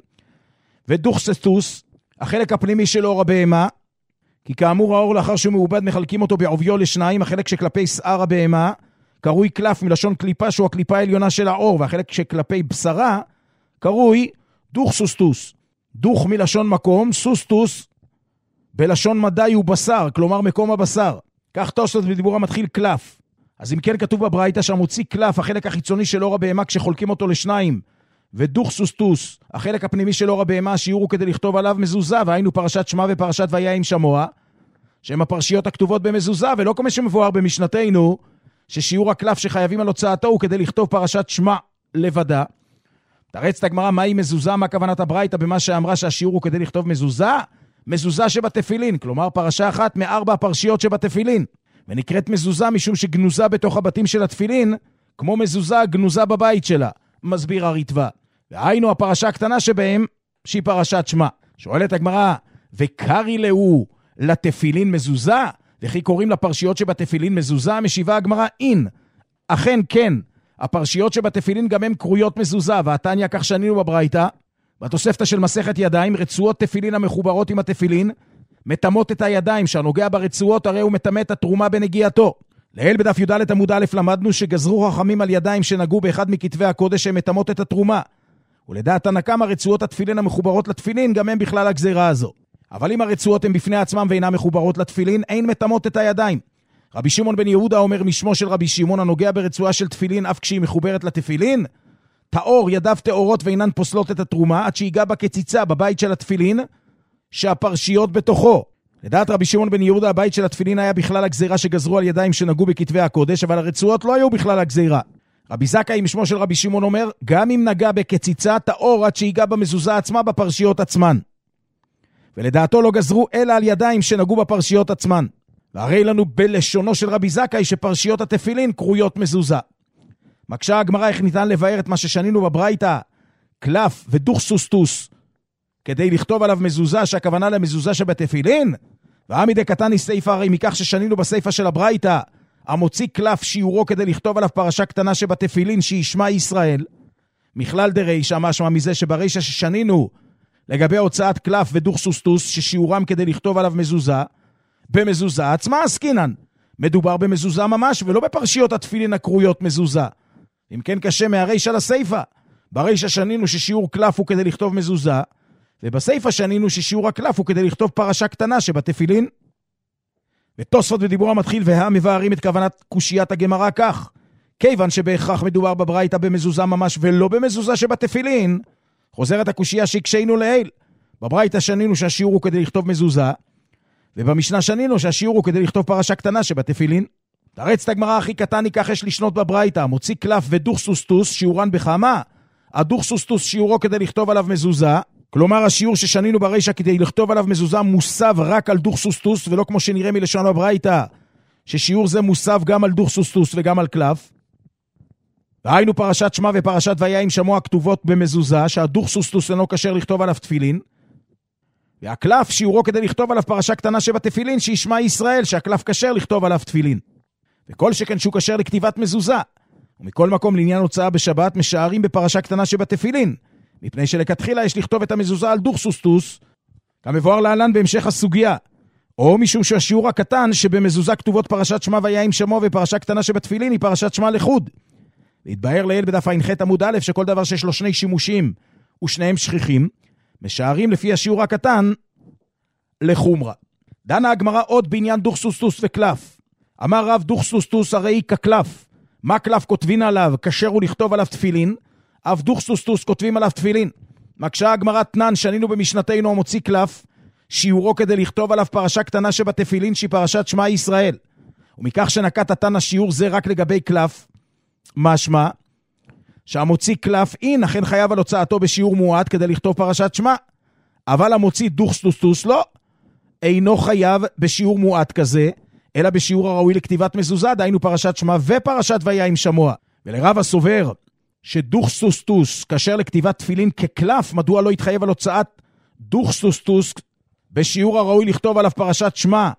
ודוכסטוס, החלק הפנימי של אור הבהמה, כי כאמור האור לאחר שהוא מעובד מחלקים אותו בעוביו לשניים, החלק שכלפי שיער הבהמה קרוי קלף מלשון קליפה שהוא הקליפה העליונה של האור, והחלק שכלפי בשרה קרוי דוכסטוס. דוך מלשון מקום, סוסטוס בלשון מדעי הוא בשר, כלומר מקום הבשר. כך תוספות בדיבור המתחיל קלף. אז אם כן כתוב בברייתא שהמוציא קלף, החלק החיצוני של אור הבהמה כשחולקים אותו לשניים, ודוכסטוס, החלק הפנימי של אור הבהמה, השיעור הוא כדי לכתוב עליו מזוזה, והיינו פרשת שמע ופרשת והיה עם שמוע, שהם הפרשיות הכתובות במזוזה, ולא כמו שמבואר במשנתנו, ששיעור הקלף שחייבים על הוצאתו הוא כדי לכתוב פרשת שמע לבדה. תרץ את הגמרא מהי מזוזה, מה כוונת הברייתא במה שאמרה שהשיעור הוא כדי לכתוב מזוזה? מזוזה שבתפילין, כלומר פרשה אחת מ4 הפרשיות שבתפילין, ונקראת מזוזה משום שגנוזה בתוך הבתים של התפילין, כמו מזוזה גנוזה בבית שלה, מסביר הריטב"א. והיינו הפרשה הקטנה שבהם, שהיא פרשת שמע. שואלת הגמרא, וקרי להו לתפילין מזוזה? וכי קוראים לפרשיות שבתפילין מזוזה? משיבה הגמרא, אין. אכן כן, הפרשיות שבתפילין גם הן קרויות מזוזה, והתניא כך שנינו בברייתא, בתוספתא של מסכת ידיים, רצועות תפילין המחוברות עם התפילין, מטמאות את הידיים, שהנוגע ברצועות הרי הוא מטמא את התרומה בנגיעתו. לעיל בדף י"ד עמוד א' למדנו שגזרו חכמים על ידיים שנגעו באחד מכתבי הקודש שהם מטמאות את התרומה. ולדעת תנא קמא רצועות התפילין המחוברות לתפילין גם הם בכלל הגזירה הזו. אבל אם הרצועות הן בפני עצמם ואינן מחוברות לתפילין, אין מטמאות את הידיים. רבי שמעון בן יהודה אומר משמו של רבי שמעון, הנוגע ברצועה של תפילין אף כשהיא מחוברת לתפילין, תאור ידיו תאורות ואינן פוסלות את התרומה, עד שיגע בקציצה בבית של התפילין, שהפרשיות בתוכו. לדעת רבי שמעון בן יהודה, הבית של התפילין היה בכלל הגזירה שגזרו על ידיים שנגעו בכתבי הקודש, אבל הרצועות לא היו בכלל הגזירה. רבי זכאי משמו של רבי שמעון אומר, גם אם נגע בקציצה, טהור עד שיגע במזוזה עצמה בפרשיות עצמן. ולדעתו לא גזרו אלא על ידיים שנגעו בפרשיות עצמן. והרי לנו בלשונו של רבי זכאי שפרשיות התפילין קרויות מזוזה. מקשה הגמרא איך ניתן לבאר את מה ששנינו בברייתא, קלף ודוכסוסטוס, כדי לכתוב עליו מזוזה שהכוונה למזוזה שבתפילין? ועמידי קטני סייפה, הרי מכך ששנינו בסייפה של הברייתא, המוציא קלף שיעורו כדי לכתוב עליו פרשה קטנה שבתפילין שישמע ישראל. מכלל דרישא, משמע מזה שברישא ששנינו לגבי הוצאת קלף ודוכסוסטוס ששיעורם כדי לכתוב עליו מזוזה, במזוזה עצמה עסקינן. מדובר במזוזה ממש ולא בפרשיות התפילין הקרויות מזוזה. אם כן קשה מהרישא לסייפה. ברישא שנינו ששיעור קלף הוא כדי לכתוב מזוזה, ובסייפה שנינו ששיעור הקלף הוא כדי לכתוב פרשה קטנה שבתפילין. ותוספות בדיבור המתחיל והמבארים את כוונת קושיית הגמרא כך, כיוון שבהכרח מדובר בברייתא במזוזה ממש ולא במזוזה שבתפילין, חוזרת הקושייה שהקשינו לעיל. בברייתא שנינו שהשיעור הוא כדי לכתוב מזוזה, ובמשנה שנינו שהשיעור הוא כדי לכתוב פרשה קטנה שבתפילין. תרץ את הגמרא הכי קטני כך יש לשנות בברייתא, מוציא קלף ודוכסוסטוס שיעורן בכמה? הדוכסוסטוס שיעורו כדי לכתוב עליו מזוזה, כלומר השיעור ששנינו ברישא כדי לכתוב עליו מזוזה מוסב רק על דוכסוסטוס, ולא כמו שנראה מלשון הברייתא, ששיעור זה מוסב גם על דוכסוסטוס וגם על קלף. והיינו פרשת שמע ופרשת והיה עם שמוע כתובות במזוזה, שהדוכסוסטוס אינו כשר לכתוב עליו תפילין, והקלף שיעורו כדי לכתוב עליו פרשה קטנה שבתפילין, שישמע ישראל שהקלף כשר לכתוב עליו תפילין. וכל שכן שהוא כשר לכתיבת מזוזה. ומכל מקום לעניין הוצאה בשבת משערים בפרשה קטנה שבתפילין, מפני שלכתחילה יש לכתוב את המזוזה על דוכסוסטוס, כמבואר להלן בהמשך הסוגיה, או משום שהשיעור הקטן שבמזוזה כתובות פרשת שמע והיה עם שמו ופרשה קטנה שבתפילין היא פרשת שמע לחוד. להתבהר לעיל בדף ע"ח עמוד א' שכל דבר שיש לו שני שימושים ושניהם שכיחים, משערים לפי השיעור הקטן לחומרה. דנה הגמרא עוד בעניין דוכסוסטוס וקלף. אמר רב דוכסוסטוס הרי כקלף. מה קלף כותבין עליו? כשר הוא לכתוב עליו תפילין, אף דוכסוסטוס כותבים עליו תפילין. מקשה הגמרא תנן שנינו במשנתנו המוציא קלף, שיעורו כדי לכתוב עליו פרשה קטנה שבתפילין שהיא פרשת שמע ישראל. ומכך שנקט התנא השיעור זה רק לגבי קלף, משמע שהמוציא קלף אין אכן חייב על הוצאתו בשיעור מועט כדי לכתוב פרשת שמע, אבל המוציא דוכסוסטוס לא, אינו חייב בשיעור מועט כזה, אלא בשיעור הראוי לכתיבת מזוזה, דהיינו פרשת שמע ופרשת והיה עם שמוע. ולרב הסובר שדוכסוסטוס כשר לכתיבת תפילין כקלף, מדוע לא יתחייב על הוצאת דוכסוסטוס בשיעור הראוי לכתוב עליו פרשת שמע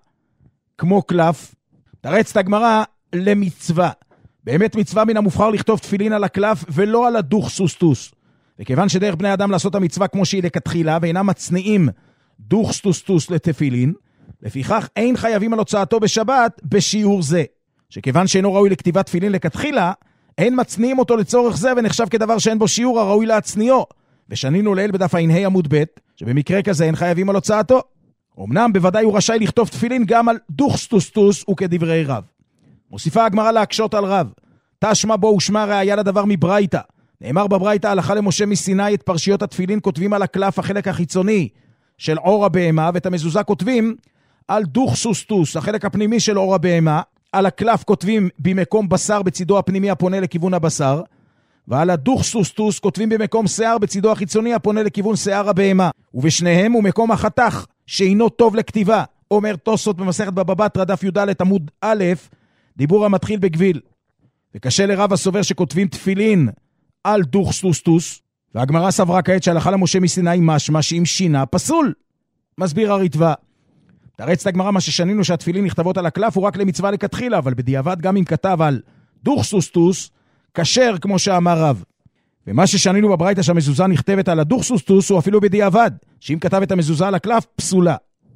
כמו קלף? תרץ את הגמרא למצווה. באמת מצווה מן המובחר לכתוב תפילין על הקלף ולא על הדוכסוסטוס. וכיוון שדרך בני אדם לעשות המצווה כמו שהיא לכתחילה, ואינם מצניעים דוכסוסטוס לתפילין, לפיכך אין חייבים על הוצאתו בשבת בשיעור זה. שכיוון שאינו ראוי לכתיבת תפילין לכתחילה, אין מצניעים אותו לצורך זה ונחשב כדבר שאין בו שיעור הראוי להצניעו. ושנינו לעיל בדף ע"ה עמוד ב' שבמקרה כזה אין חייבים על הוצאתו. אמנם בוודאי הוא רשאי לכתוב תפילין גם על דוכסוסטוס וכדברי רב. מוסיפה הגמרא להקשות על רב. תשמע בו ושמע ראיה לדבר מברייתא. נאמר בברייתא הלכה למשה מסיני את פרשיות התפילין כותבים על הקלף החלק החיצוני של עור הבהמה, ואת המזוזה כותבים על דוכסוסטוס החלק הפנימי של עור הבהמה. על הקלף כותבים במקום בשר בצידו הפנימי הפונה לכיוון הבשר, ועל הדוכסוסטוס כותבים במקום שיער בצידו החיצוני הפונה לכיוון שיער הבהמה, ובשניהם הוא מקום החתך שאינו טוב לכתיבה. אומר תוספות במסכת בבא בתרא דף י"ד עמוד א', דיבור המתחיל בגביל. וקשה לרב הסובר שכותבים תפילין על דוכסוסטוס, והגמרא סברה כעת שהלכה למשה מסיני משמע שאם שינה פסול. מסביר הריטב"א. תרץ את הגמרא מה ששנינו שהתפילין נכתבות על הקלף הוא רק למצווה לכתחילה, אבל בדיעבד גם אם כתב על דוכסוסטוס כשר כמו שאמר רב. ומה ששנינו בברייתא שהמזוזה נכתבת על הדוכסוסטוס הוא אפילו בדיעבד, שאם כתב את המזוזה על הקלף פסולה.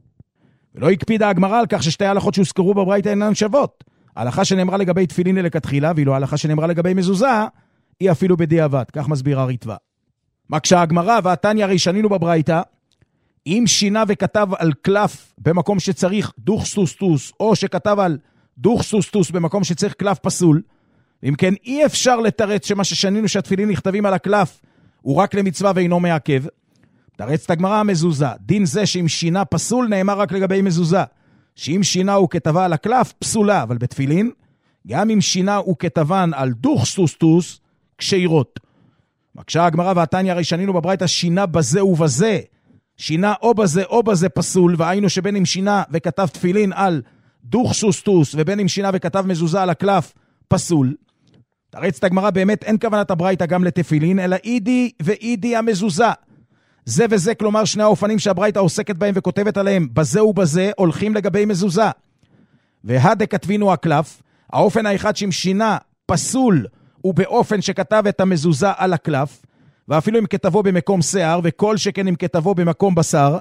ולא הקפידה הגמרא על כך ששתי ההלכות שהוזכרו בברייתא אינן שוות. ההלכה שנאמרה לגבי תפילין לכתחילה, ואילו ההלכה שנאמרה לגבי מזוזה היא אפילו בדיעבד. כך מסביר הריטב"א. מקשה הגמרא והתניא הרי שנינו בברייתא, אם שינה וכתב על קלף במקום שצריך דוכסוסטוס, או שכתב על דוכסוסטוס במקום שצריך קלף פסול, אם כן אי אפשר לתרץ שמה ששנינו שהתפילין נכתבים על הקלף הוא רק למצווה ואינו מעכב. תרץ את הגמרא המזוזה. דין זה שאם שינה פסול נאמר רק לגבי מזוזה. שאם שינה הוא כתבה על הקלף, פסולה, אבל בתפילין, גם אם שינה הוא כתבן על דוך סטוסטוס, קשירות. מקשה הגמרא והתניא, הרי שנינו בברייתא שינה בזה ובזה. שינה או בזה או בזה פסול, והיינו שבין אם שינה וכתב תפילין על דוך סטוסטוס, ובין אם שינה וכתב מזוזה על הקלף, פסול. תרץ את הגמרא, באמת אין כוונת הברייתא גם לתפילין, אלא אידי ואידי המזוזה. זה וזה, כלומר שני האופנים שהברייתא עוסקת בהם וכותבת עליהם, בזה ובזה, הולכים לגבי מזוזה. והדה כתבינו הקלף, האופן האחד שאם שינה פסול, הוא באופן שכתב את המזוזה על הקלף, ואפילו אם כתבו במקום שיער, וכל שכן אם כתבו במקום בשר.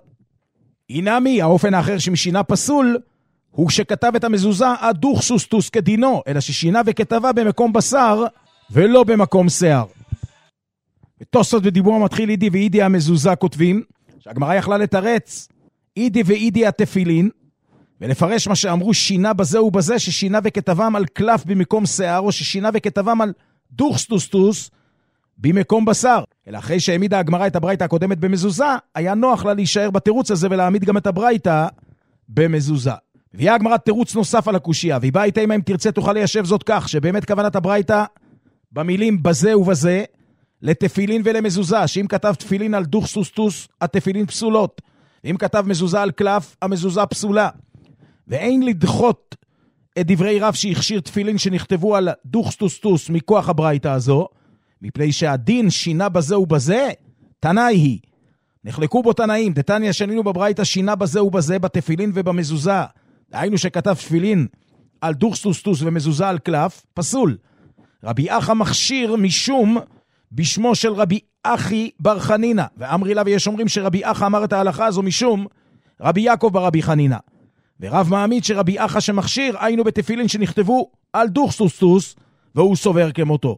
אינמי, האופן האחר שאם שינה פסול, הוא שכתב את המזוזה הדוך סוסטוס כדינו, אלא ששינה וכתבה במקום בשר, ולא במקום שיער. ותוספות בדיבור המתחיל אידי ואידי המזוזה כותבים, שהגמרא יכלה לתרץ אידי ואידי התפילין, ולפרש מה שאמרו שינה בזה ובזה, ששינה וכתבם על קלף במקום שיער, או ששינה וכתבם על דוך סטוסטוס במקום בשר. אלא אחרי שהעמידה הגמרא את הברייתא הקודמת במזוזה, היה נוח לה להישאר בתירוץ הזה ולהעמיד גם את הברייתא במזוזה. והיא הגמרא תירוץ נוסף על הקושיה, והיא באה איתה אם תרצה תוכל ליישב זאת כך, שבאמת כוונת הברייתא במילים בזה ובזה, לתפילין ולמזוזה, שאם כתב תפילין על דוך סטוסטוס, התפילין פסולות, ואם כתב מזוזה על קלף, המזוזה פסולה. ואין לדחות את דברי רב שהכשיר תפילין שנכתבו על דוך סטוסטוס מכוח הברייתא הזו, מפני שהדין שינה בזה ובזה, תנאי היא. נחלקו בו תנאים, דתניא שנינו בברייתא שינה בזה ובזה, בתפילין ובמזוזה. דהיינו שכתב תפילין על דוך סטוסטוס ומזוזה על קלף, פסול. רבי אחא מכשיר משום בשמו של רבי אחי בר חנינה, ואמרי לה, ויש אומרים שרבי אחא אמר את ההלכה הזו משום רבי יעקב ברבי חנינה. ורב מעמיד שרבי אחא שמכשיר היינו בתפילין שנכתבו על דוך סטוסטוס, והוא סובר כמותו.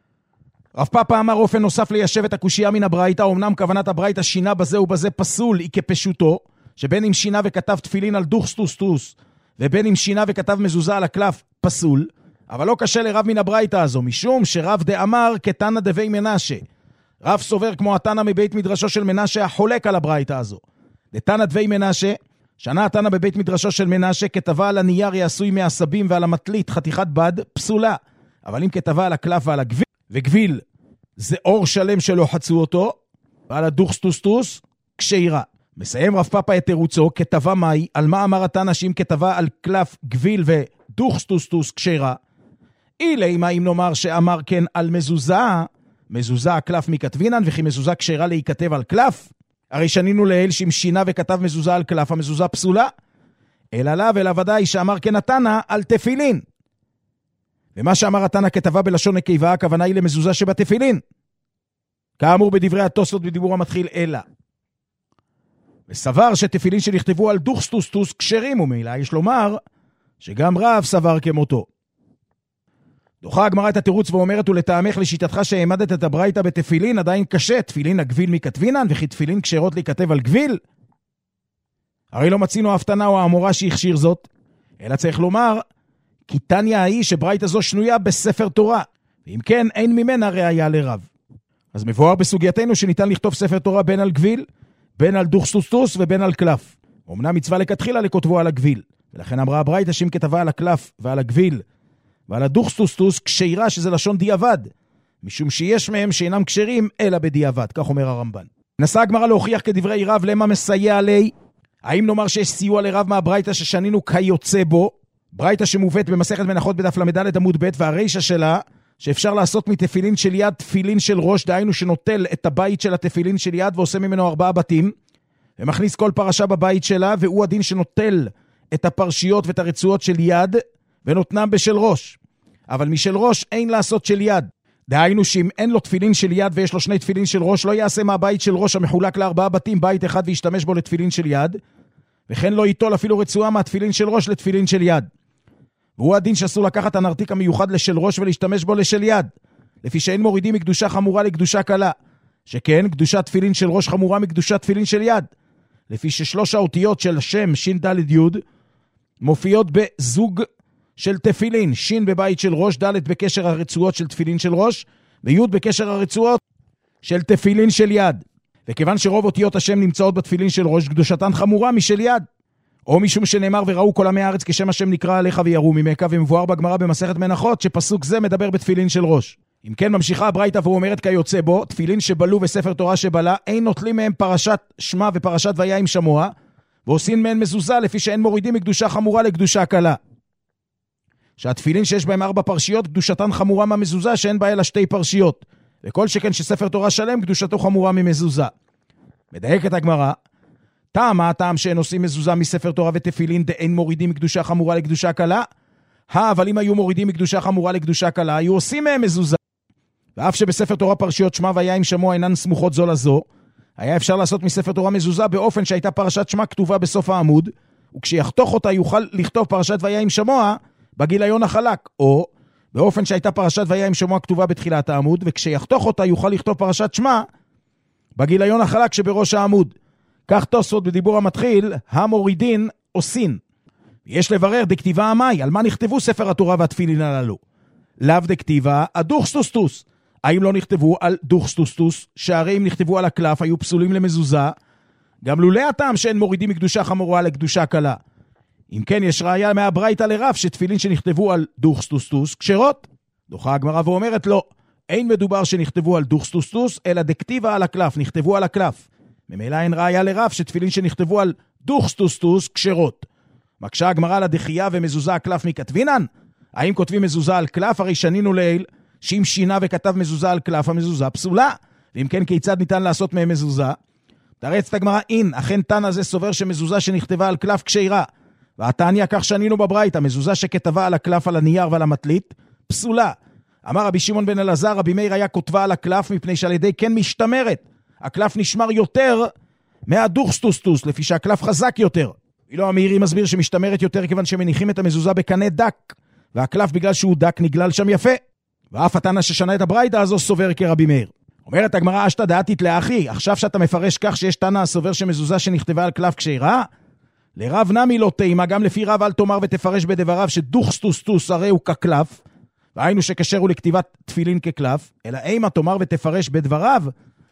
רב פאפא אמר אופן נוסף ליישב את הקושיה מן הברייתא, אמנם כוונת הברייתא שינה בזה ובזה פסול היא כפשוטו, שבין אם שינה וכתב תפילין על דוך סטוסטוס, ובין אם שינה וכתב מזוזה על הקלף פסול, אבל לא קשה לרב מן הברייתא הזו, משום שרב דאמר כתנא דבי מנשה. רב סובר כמו התנא מבית מדרשו של מנשה החולק על הברייתא הזו. דתנא דבי מנשה, שנה התנא בבית מדרשו של מנשה, כתבה על הנייר יעשוי מעשבים ועל המטלית חתיכת בד, פסולה. אבל אם כתבה על הקלף ועל הגביל, וגביל זה אור שלם שלא חצו אותו, ועל הדוך סטוסטוס, קשירה. מסיים רב פאפא את תירוצו, כתבה מהי, על מה אמר התנא שאם כתבה על קלף גביל ודוך סטוסטוס קשירה, אילי מה אם נאמר שאמר כן על מזוזה, מזוזה הקלף מכתבינן, וכי מזוזה קשירה להיכתב על קלף, הרי שנינו לאל שאם שינה וכתב מזוזה על קלף, המזוזה פסולה, אלא לה ולוודאי שאמר כן התנא על תפילין. ומה שאמר התנא כתבה בלשון נקבה, הכוונה היא למזוזה שבתפילין. כאמור בדברי התוספות בדיבור המתחיל אלא. וסבר שתפילין שנכתבו על דוך סטוסטוס כשרים, ומילא יש לומר שגם רב סבר כמותו. דוחה הגמרא את התירוץ ואומרת, ולטעמך לשיטתך שהעמדת את הברייתא בתפילין עדיין קשה, תפילין הגביל מכתבינן, וכי תפילין כשרות להיכתב על גביל? הרי לא מצינו ההפתנה או האמורה שהכשיר זאת, אלא צריך לומר, כי תניא היא שברייתא זו שנויה בספר תורה, ואם כן אין ממנה ראיה לרב. אז מבואר בסוגייתנו שניתן לכתוב ספר תורה בין על גביל, בין על דוך סטוסטוס ובין על קלף. אמנם מצווה לכתחילה לכותבו על הגביל, ולכן אמרה הברייתא שאם כתבה על הקלף ועל הגביל ועל הדוך סטוסטוס קשירה, שזה לשון דיעבד, משום שיש מהם שאינם קשרים אלא בדיעבד, כך אומר הרמב"ן. נסה הגמרא להוכיח כדברי רב למה מסייע עלי, האם נאמר שיש סיוע לרב מהברייתא ששנינו כיוצא בו, ברייתא שמובאת במסכת מנחות בדף למד עמוד ב', והרישא שלה שאפשר לעשות מתפילין של יד תפילין של ראש, דהיינו שנוטל את הבית של התפילין של יד ועושה ממנו 4 בתים, ומכניס כל פרשה בבית שלה, והוא הדין שנוטל את הפרשיות ואת הרצועות של יד ונותנם בשל ראש. אבל משל ראש אין לעשות של יד. דהיינו שאם אין לו תפילין של יד ויש לו 2 תפילין של ראש, לא יעשה מהבית של ראש המחולק ל4 בתים בית אחד וישתמש בו לתפילין של יד, וכן לא ייטול אפילו רצועה מהתפילין של ראש לתפילין של יד. והוא הדין שאסור לקחת הנרתיק המיוחד לשל ראש ולהשתמש בו לשל יד, לפי שאין מורידים מקדושה חמורה לקדושה קלה, שכן קדושת תפילין של ראש חמורה מקדושת תפילין של יד, לפי ששלוש האותיות של השם שין ד' י' מופיעות בזוג של תפילין, שין בבית של ראש, ד' בקשר הרצועות של תפילין של ראש, וי' בקשר הרצועות של תפילין של יד. וכיוון שרוב אותיות השם נמצאות בתפילין של ראש, קדושתן חמורה משל יד. או משום שנאמר וראו כל עמי הארץ כשם השם נקרא עליך ויראו ממך, ומבואר בגמרא במסכת מנחות שפסוק זה מדבר בתפילין של ראש. אם כן ממשיכה הברייתא ואומרת כיוצא בו, תפילין שבלו וספר תורה שבלה, אין נוטלים מהם פרשת שמע ופרשת ויה עם שמוע, ועושים מהן מזוזה לפי שאין מורידים מקדושה חמורה לקדושה קלה. שהתפילין שיש בהם 4 פרשיות, קדושתן חמורה מהמזוזה שאין בה אלא 2 פרשיות. וכל שכן שספר תורה שלם, קדושתו חמורה ממזוזה. מדייקת הגמרא, מה הטעם שאין עושים מזוזה מספר תורה ותפילין דאין מורידים מקדושה חמורה לקדושה קלה? אבל אם היו מורידים מקדושה חמורה לקדושה קלה, היו עושים מהם מזוזה. ואף שבספר תורה פרשיות שמע ויה עם שמוע אינן סמוכות זו לזו, היה אפשר לעשות מספר תורה מזוזה באופן שהייתה פרשת שמע כתובה בסוף העמוד, וכשיחתוך אותה יוכל לכתוב פרשת ויה עם שמוע בגיליון החלק, או באופן שהייתה פרשת ויה עם שמוע כתובה בתחילת העמוד, וכשיחתוך אותה יוכל לכתוב פרשת שמע בגיליון החלק שבראש העמוד. כך תוספות בדיבור המתחיל, המורידין עושין. יש לברר דכתיבה המאי, על מה נכתבו ספר התורה והתפילין הללו? לאו דכתיבה, הדוכסטוסטוס. האם לא נכתבו על דוכסטוסטוס, שהרי אם נכתבו על הקלף היו פסולים למזוזה, גם לולא הטעם שאין מורידים מקדושה חמורה לקדושה קלה. אם כן, יש ראיה מהברייתא לרב שתפילין שנכתבו על דוכסטוסטוס כשרות. דוחה הגמרא ואומרת לא, אין מדובר שנכתבו על דוכסטוסטוס, אלא דכתיבה על הקלף, נכתבו על הקלף. ממילא אין ראיה לרב שתפילין שנכתבו על דוכסטוסטוס כשרות. מקשה הגמרא על הדחייה ומזוזה הקלף מכתבינן? האם כותבים מזוזה על קלף? הרי שנינו ליל שאם שינה וכתב מזוזה על קלף, המזוזה פסולה. ואם כן, כיצד ניתן לעשות מהם מזוזה? תרץ את הגמרא, אין, אכן תנא זה סובר שמזוזה שנכתבה על קלף כשרה. והתניא כך שנינו בברייתא, מזוזה שכתבה על הקלף, על הנייר ועל המטלית, פסולה. אמר רבי שמעון בן אלעזר, רבי מאיר היה כותבה על הקלף מפני שעל ידי כן משתמרת. הקלף נשמר יותר מהדוכסטוסטוס, לפי שהקלף חזק יותר. אילו המאירי מסביר שמשתמרת יותר כיוון שמניחים את המזוזה בקנה דק, והקלף בגלל שהוא דק נגלל שם יפה. ואף התנא ששנה את הברייתא הזו סובר כרבי מאיר. אומרת הגמרא, אשתא דעתית לאחי, עכשיו שאתה מפרש כך שיש תנא הסובר שמזוזה שנכתבה על קלף כשרה, לרב נמי לא תימה, גם לפי רב אל תאמר ותפרש בדבריו שדוכסטוסטוס הרי הוא כקלף, והיינו שקשר הוא לכתיבת תפילין כקלף, אלא אימה תאמר ותפרש בדבריו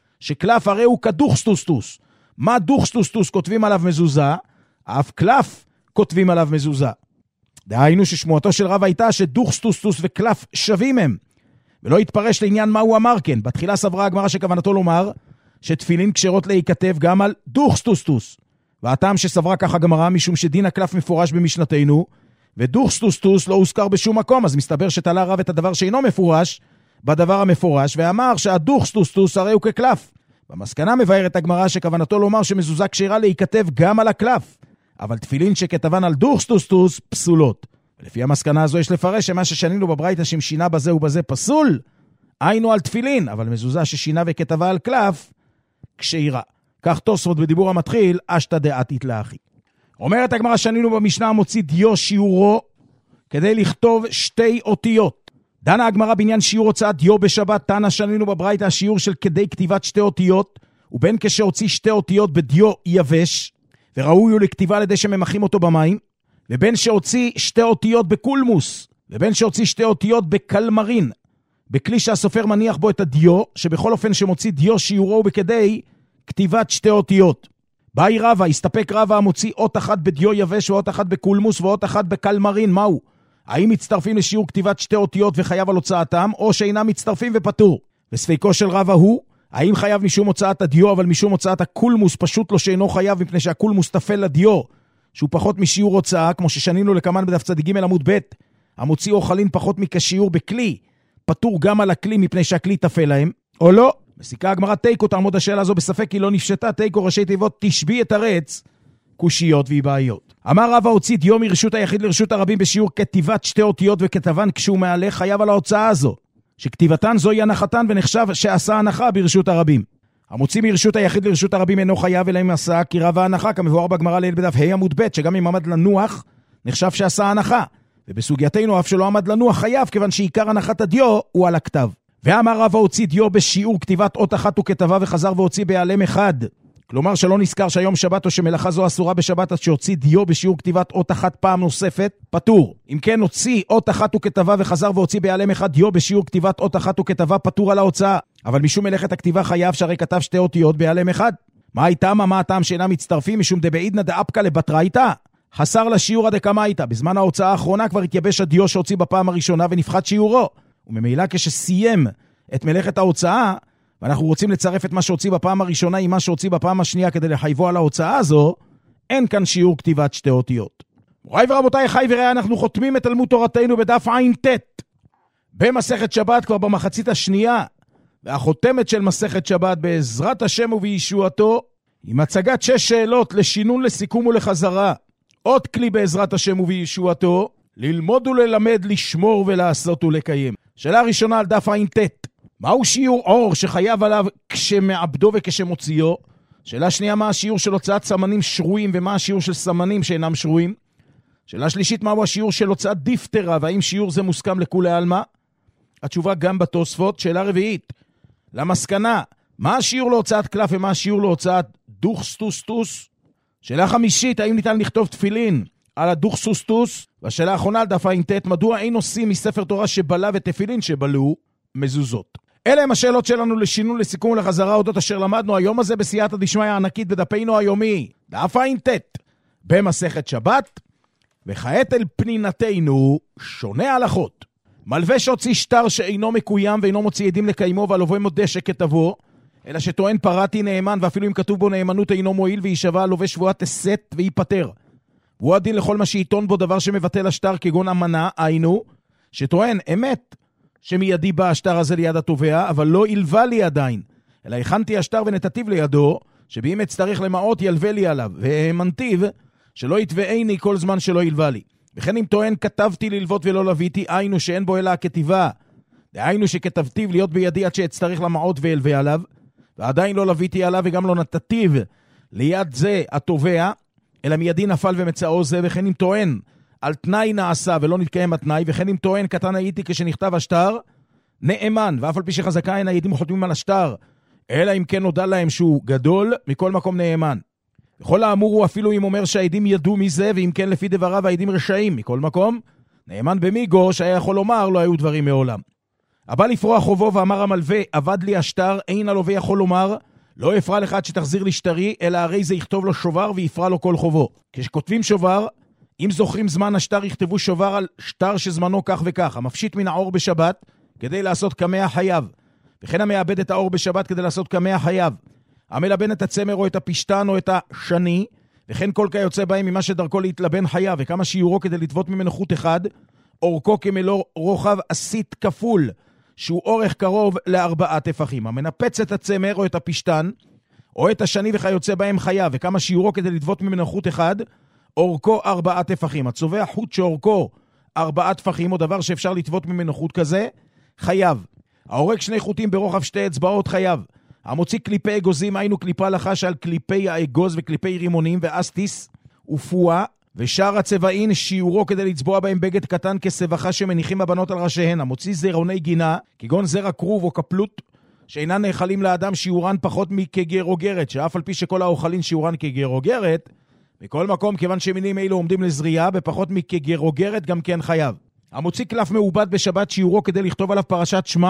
שקלף הרי הוא כדוכסטוסטוס. מה דוכסטוסטוס כותבים עליו מזוזה? אף קלף כותבים עליו מזוזה. דהיינו ששמועתו של רב הייתה שדוכסטוסטוס וקלף שווים הם, ולא יתפרש לעניין מה הוא אמר כן. בתחילה סברה הגמרא שכוונתו לומר שתפילין כשרות להיכתב גם על דוכסטוסטוס. והטעם שסברה ככה גמרא משום שדין הקלף מפורש במשנתנו, ודוכסטוסטוס לא הוזכר בשום מקום, אז מסתבר שתלה רב את הדבר שאינו מפורש בדבר המפורש, ואמר שהדוכסטוסטוס הרי הוא כקלף. במסקנה מבארת הגמרא שכוונתו לומר שמזוזה כשרה להיכתב גם על הקלף, אבל תפילין שכתבן על דוכסטוסטוס פסולות. ולפי המסקנה הזו יש לפרש שמה ששנינו בברייתא שמשינה בזה ובזה פסול, היינו על תפילין, אבל מזוזה ששינה וכתבה על קלף, כשרה. כך תוספות בדיבור המתחיל, אשתא דעתית לאחי. אומרת הגמרא שנינו במשנה מוציא דיו שיעורו, כדי לכתוב 2 אותיות. דנה הגמרא בעניין שיעור הוצאת דיו בשבת, תנא שנינו בברייתא השיעור של כדי כתיבת 2 אותיות, ובין כשהוציא 2 אותיות בדיו יבש, וראוי הוא לכתיבה על ידי שממחים אותו במים, ובין שהוציא 2 אותיות בקולמוס, ובין שהוציא 2 אותיות בקלמרין, בכלי שהסופר מניח בו את הדיו, שבכל אופן שמוציא דיו שיעורו בכדי כתיבת 2 אותיות. באי רבא, הסתפק רבא המוציא אות אחת בדיו יבש ואות אחת בקולמוס ואות אחת בקלמרין, מהו? האם מצטרפים לשיעור כתיבת 2 אותיות וחייב על הוצאתם, או שאינם מצטרפים ופטור? וספיקו של רבא הוא, האם חייב משום הוצאת הדיו, אבל משום הוצאת הקולמוס פשוט לא שאינו חייב, מפני שהקולמוס תפל לדיו, שהוא פחות משיעור הוצאה, כמו ששנינו לכמן בדף צדיק ג' עמוד ב', המוציא אוכלין פחות מכשיעור בכלי, פטור גם על הכלי מפני שהכלי תפל להם, או לא? מסיקה הגמרא תיקו, תעמוד השאלה הזו בספק כי לא נפשטה, תיקו ראשי תיבות תשבי את הרץ, קושיות ואיבעיות. אמר רבא הוציא דיו מרשות היחיד לרשות הרבים בשיעור כתיבת 2 אותיות וכתבן כשהוא מעלה חייב על ההוצאה הזו, שכתיבתן זוהי הנחתן ונחשב שעשה הנחה ברשות הרבים. המוציא מרשות היחיד לרשות הרבים אינו חייב אלא אם עשה כי רב ההנחה, כמבואר בגמרא ליל בדף ה' עמוד ב', שגם אם עמד לנוח נחשב שעשה הנחה, ובסוגייתנו אף שלא עמד לנוח חייב כיוון שעיקר הנחת הדיו הוא על הכתב. ואמר רבא הוציא דיו בשיעור כתיבת אות אחת וכתבה וחזר והוציא בהיעלם אחד, כלומר שלא נזכר שהיום שבת או שמלאכה זו אסורה בשבת, אז שהוציא דיו בשיעור כתיבת אות אחת פעם נוספת, פטור. אם כן הוציא אות אחת וכתבה וחזר והוציא בהיעלם אחד דיו בשיעור כתיבת אות אחת וכתבה, פטור על ההוצאה. אבל משום מלאכת הכתיבה חייב שהרי כתב שתי אותיות בהיעלם אחד. מה הייתם, מה הטעם שאינם מצטרפים, משום דבעידנא דאפקא לבטרייתא? חסר לשיעורא דקמייתא. בזמן ההוצאה האחרונה כבר התייבש הדיו שהוציא בפעם הראשונה ונפחת שיעורו. וממילא כשסיים את מלאכת ההוצאה, ואנחנו רוצים לצרף את מה שהוציא בפעם הראשונה עם מה שהוציא בפעם השנייה כדי לחייבו על ההוצאה הזו, אין כאן שיעור כתיבת שתי אותיות. מוריי ורבותיי, חי וראה, אנחנו חותמים את תלמוד תורתנו בדף ע"ט. במסכת שבת כבר במחצית השנייה, והחותמת של מסכת שבת בעזרת השם ובישועתו, עם הצגת 6 שאלות לשינון, לסיכום ולחזרה. עוד כלי בעזרת השם ובישועתו, ללמוד וללמד, לשמור ולעשות ולקיים. שאלה ראשונה על דף ע"ט. מהו שיעור אור שחייב עליו כשמעבדו וכשמוציאו? שאלה שנייה, מה השיעור של הוצאת סמנים שרויים ומה השיעור של סמנים שאינם שרויים? שאלה שלישית, מהו השיעור של הוצאת דיפטרה והאם שיעור זה מוסכם לכולי עלמא? התשובה גם בתוספות. שאלה רביעית, למסקנה, מה השיעור להוצאת קלף ומה השיעור להוצאת דוכסטוסטוס? שאלה חמישית, האם ניתן לכתוב תפילין על הדוכסטוסטוס? והשאלה האחרונה על דף ע"ט, מדוע אין עושים מספר תורה שבלה ותפילין שבלו מזוזות? אלה הם השאלות שלנו לשינון, לסיכום ולחזרה אודות אשר למדנו היום הזה בסייעתא דשמיא הענקית בדפנו היומי, דף ע"ט במסכת שבת. וכעת אל פנינתנו שונה הלכות. מלווה שהוציא שטר שאינו מקוים ואינו מוציא עדים לקיימו, והלווה מודה שכתבו, אלא שטוען פרעתי נאמן, ואפילו אם כתוב בו נאמנות אינו מועיל, וישבע הלווה שבועת הסת ויפטר. והוא הדין לכל מה שעיתון בו דבר שמבטל השטר, כגון אמנה, היינו, שטוען אמת שמיידי בא השטר הזה ליד התובע, אבל לא ילווה לי עדיין, אלא הכנתי השטר ונתתיו לידו, שבאים אצטרך למעות ילווה לי עליו, והאמנתיו שלא יתבעני כל זמן שלא ילווה לי. וכן אם טוען כתבתי ללוות ולא לוויתי, היינו שאין בו אלא הכתיבה, דהיינו שכתבתיו להיות בידי עד שאצטרך למעות וילווה עליו, ועדיין לא לוויתי עליו וגם לא נתתיו ליד זה התובע, אלא מידי נפל ומצאו זה. וכן אם טוען על תנאי נעשה ולא נתקיים התנאי, וכן אם טוען קטן הייתי כשנכתב השטר, נאמן, ואף על פי שחזקה אין העדים חותמים על השטר, אלא אם כן נודע להם שהוא גדול, מכל מקום נאמן. בכל האמור הוא אפילו אם אומר שהעדים ידעו מזה, ואם כן לפי דבריו העדים רשעים, מכל מקום נאמן במיגו שהיה יכול לומר לא היו דברים מעולם. הבא לפרוע חובו ואמר המלווה עבד לי השטר, אין הלווה יכול לומר לא יפרע לך עד שתחזיר לי שטרי, אלא הרי זה יכתוב לו שובר ויפרע לו כל חובו. כשכותבים שובר, אם זוכרים זמן השטר, יכתבו שובר על שטר שזמנו כך וכך. המפשיט מן האור בשבת כדי לעשות קמע חייב, וכן המאבד את האור בשבת כדי לעשות קמע חייב. המלבן את הצמר או את הפשטן או את השני, וכן כל כיוצא בהם ממה שדרכו להתלבן חייב, וכמה שיעורו כדי לטוות ממנו חוט אחד, אורכו כמלוא רוחב אסית כפול, שהוא אורך קרוב ל4 טפחים. המנפץ את הצמר או את הפשטן, או את השני וכיוצא בהם חייב, וכמה שיעורו כדי לטוות ממנו חוט אחד, אורכו 4 טפחים. הצובע חוט שאורכו 4 טפחים, או דבר שאפשר לטוות ממנו חוט כזה, חייב. האורק 2 חוטים ברוחב 2 אצבעות חייב. המוציא קליפי אגוזים, היינו קליפה לחש על קליפי האגוז וקליפי רימונים ואסטיס ופועה, ושאר הצבעין שיעורו כדי לצבוע בהם בגד קטן כסבכה שמניחים הבנות על ראשיהן. המוציא זרעוני גינה, כגון זרע כרוב או קפלות, שאינן נאכלים לאדם שיעורן פחות מכגר או גרת, שאף על פי שכל האוכלין שיעורן כגר או גרת, בכל מקום כיוון שמינים אלו עומדים לזריעה, בפחות מכגר או גרת גם כן חייב. המוציא קלף מעובד בשבת שיעורו כדי לכתוב עליו פרשת שמע,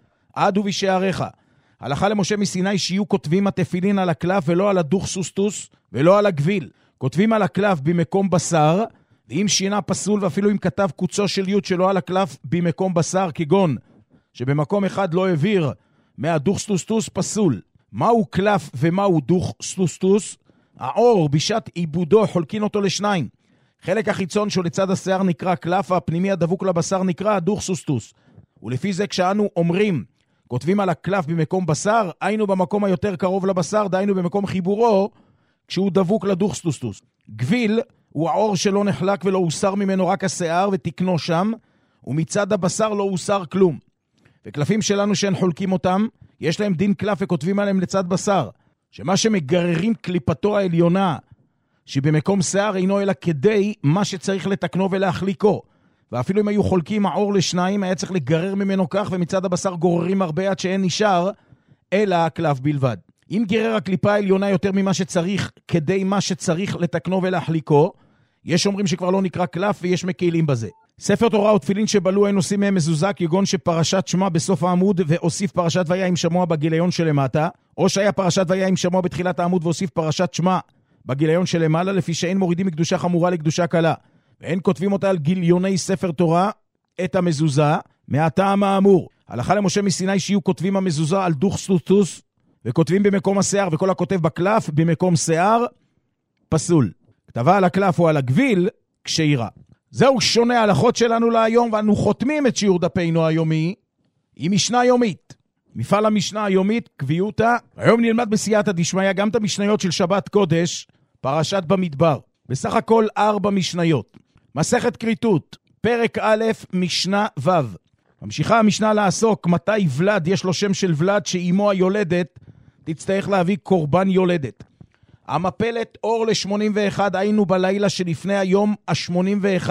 עד ובשעריך. הלכה למשה מסיני שיהיו כותבים התפילין על הקלף ולא על הדוכסטוסטוס ולא על הגביל. כותבים על הקלף במקום בשר, ואם שינה פסול ואפילו אם כתב קוצו של י' שלא על הקלף במקום בשר, כגון שבמקום אחד לא העביר מהדוכסטוסטוס פסול. מהו קלף ומהו דוכסטוסטוס? האור בשעת עיבודו חולקין אותו לשניים. חלק החיצון שלצד השיער נקרא קלף, והפנימי הדבוק לבשר נקרא הדוכסטוסטוס. ולפי זה כשאנו אומרים כותבים על הקלף במקום בשר, היינו במקום היותר קרוב לבשר, דהיינו במקום חיבורו, כשהוא דבוק לדוכסטוסטוס. גביל הוא העור שלא נחלק ולא הוסר ממנו רק השיער ותקנו שם, ומצד הבשר לא הוסר כלום. וקלפים שלנו שאין חולקים אותם, יש להם דין קלף וכותבים עליהם לצד בשר, שמה שמגררים קליפתו העליונה, שבמקום שיער אינו אלא כדי מה שצריך לתקנו ולהחליקו. ואפילו אם היו חולקים העור לשניים, היה צריך לגרר ממנו כך, ומצד הבשר גוררים הרבה עד שאין נשאר, אלא הקלף בלבד. אם גרר הקליפה העליונה יותר ממה שצריך, כדי מה שצריך לתקנו ולהחליקו, יש אומרים שכבר לא נקרא קלף ויש מקהילים בזה. ספר תורה או תפילין שבלו אין עושים מהם מזוזה, כגון שפרשת שמע בסוף העמוד והוסיף פרשת והיה עם שמוע בגיליון שלמטה, או שהיה פרשת והיה עם שמוע בתחילת העמוד והוסיף פרשת שמע בגיליון שלמעלה, לפי שאין מורידים מקדושה חמורה לקדושה קלה, ואין כותבים אותה על גיליוני ספר תורה את המזוזה, מהטעם האמור. הלכה למשה מסיני שיהיו כותבים המזוזה על דוך סטוטוס, וכותבים במקום השיער, וכל הכותב בקלף במקום שיער, פסול. כתבה על הקלף או על הגביל, כשעירה. זהו שונה ההלכות שלנו להיום, ואנו חותמים את שיעור דפינו היומי עם משנה יומית. מפעל המשנה היומית, קביעותה. היום נלמד בסייעתא דשמיא גם את המשניות של שבת קודש, פרשת במדבר. בסך הכל 4 משניות. מסכת כריתות, פרק א', משנה ו'. ממשיכה המשנה לעסוק מתי ולד, יש לו שם של ולד, שאימו היולדת תצטרך להביא קורבן יולדת. המפלת אור ל-81, היינו בלילה שלפני היום ה-81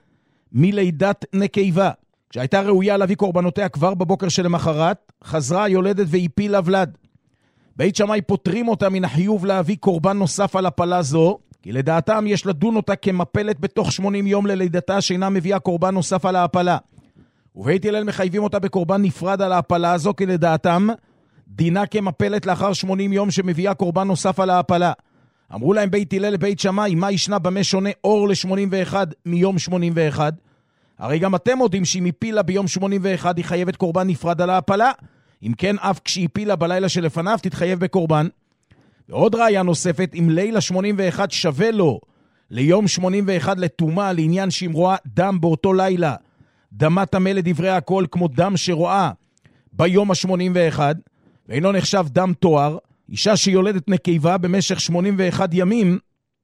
מלידת נקבה. כשהייתה ראויה להביא קורבנותיה כבר בבוקר שלמחרת, חזרה היולדת והפילה ולד. בית שמאי פותרים אותה מן החיוב להביא קורבן נוסף על הפלה זו, כי לדעתם יש לדון אותה כמפלת בתוך 80 יום ללידתה שאינה מביאה קורבן נוסף על ההפלה. ובית הלל מחייבים אותה בקורבן נפרד על ההפלה הזו, כי לדעתם דינה כמפלת לאחר 80 יום שמביאה קורבן נוסף על ההפלה. אמרו להם בית הלל לבית שמאי, מה ישנה במה שונה אור ל-81 מיום 81? הרי גם אתם יודעים שאם הפילה ביום 81 היא חייבת קורבן נפרד על ההפלה, אם כן אף כשהיא הפילה בלילה שלפניו תתחייב בקורבן. ועוד ראיה נוספת, אם לילה 81 שווה לו ליום 81 לתומה, לעניין שאם רואה דם באותו לילה, דמה טמא לדברי הכל כמו דם שרואה ביום ה-81, ואינו נחשב דם תואר. אישה שיולדת נקבה במשך 81 ימים,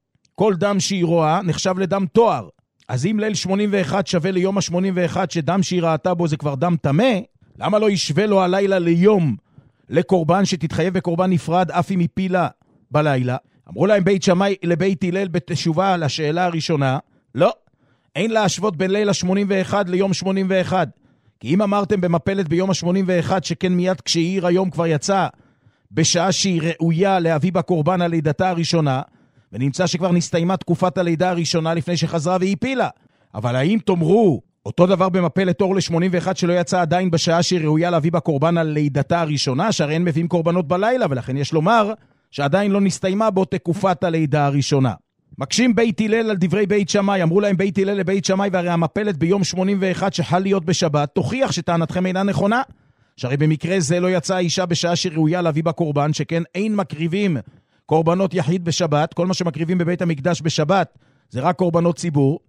כל דם שהיא רואה נחשב לדם תואר. אז אם ליל 81 שווה ליום ה-81 שדם שהיא ראתה בו זה כבר דם טמא, למה לא ישווה לו הלילה ליום לקורבן שתתחייב בקורבן נפרד אף אם הפילה בלילה? אמרו להם בית שמאי לבית הלל בתשובה לשאלה הראשונה, לא, אין להשוות בין ליל ה-81 ליום 81. כי אם אמרתם במפלת ביום ה-81 שכן מיד כשהעיר היום כבר יצא בשעה שהיא ראויה להביא בקורבן הלידתה הראשונה, ונמצא שכבר נסתיימה תקופת הלידה הראשונה לפני שחזרה והפילה. אבל האם תאמרו אותו דבר במפלת אור ל-81 שלא יצא עדיין בשעה שהיא ראויה להביא בקורבן הלידתה הראשונה, שהרי אין מביאים קורבנות בלילה, ולכן יש לומר שעדיין לא נסתיימה בו תקופת הלידה הראשונה. מקשים בית הלל על דברי בית שמאי, אמרו להם בית הלל לבית שמאי, והרי המפלת ביום 81 שחל להיות בשבת, תוכיח שטענתכם אינה נכונה, שהרי במקרה זה לא יצאה האישה בשעה שראויה להביא בקורבן, שכן אין מקריבים קורבנות יחיד בשבת, כל מה שמקריבים בבית המקדש בשבת זה רק קורבנות ציבור,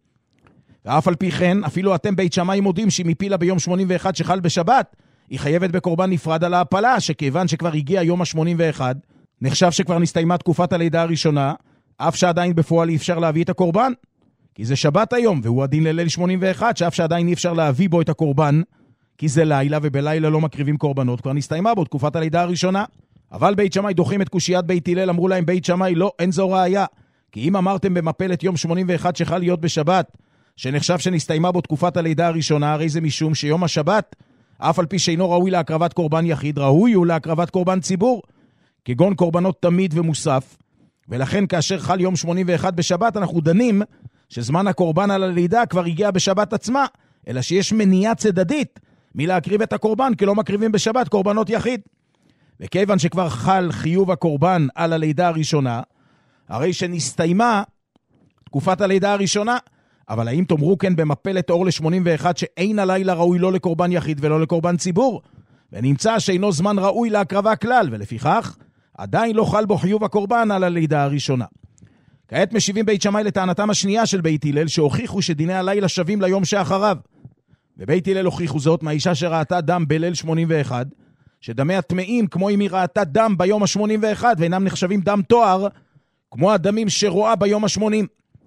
ואף על פי כן, אפילו אתם בית שמאי מודים שהיא מפילה ביום 81 שחל בשבת, היא חייבת בקורבן נפרד על ההפלה, שכיוון שכבר הגיע יום ה-81, נחשב שכבר נסתיימה תקופת הלידה הראשונה, אף שעדיין בפועל אי אפשר להביא את הקורבן, כי זה שבת היום, והוא הדין לליל 81, שאף שעדיין אי אפשר להביא בו את הקורבן, כי זה לילה, ובלילה לא מקריבים קורבנות, כבר נסתיימה בו תקופת הלידה הראשונה. אבל בית שמאי דוחים את קושיית בית הלל, אמרו להם בית שמאי, לא, אין זו ראיה, כי אם אמרתם במפלת יום 81 שחל להיות בשבת, שנחשב שנסתיימה בו תקופת הלידה הראשונה, הרי זה משום שיום השבת, אף על פי שאינו ראוי להקרבת קורבן יחיד, ראוי הוא להקרבת קורבן ציבור, כגון קורבנות תמיד ומוסף, ולכן כאשר חל יום 81 בשבת, אנחנו דנים שזמן הקורבן על הלידה כבר הגיע בשבת עצמה, אלא שיש מניעה צדדית מלהקריב את הקורבן, כי לא מקריבים בשבת קורבנות יחיד. וכיוון שכבר חל חיוב הקורבן על הלידה הראשונה, הרי שנסתיימה תקופת הלידה הראשונה, אבל האם תאמרו כן במפלת אור ל-81 שאין הלילה ראוי לא לקורבן יחיד ולא לקורבן ציבור, ונמצא שאינו זמן ראוי להקרבה כלל, ולפיכך עדיין לא חל בו חיוב הקורבן על הלידה הראשונה. כעת משיבים בית שמאי לטענתם השנייה של בית הלל, שהוכיחו שדיני הלילה שווים ליום שאחריו. ובית הלל הוכיחו זאת מהאישה שראתה דם בליל 81, שדמי הטמאים כמו אם היא ראתה דם ביום ה-81, ואינם נחשבים דם תואר, כמו הדמים שרואה ביום ה-80.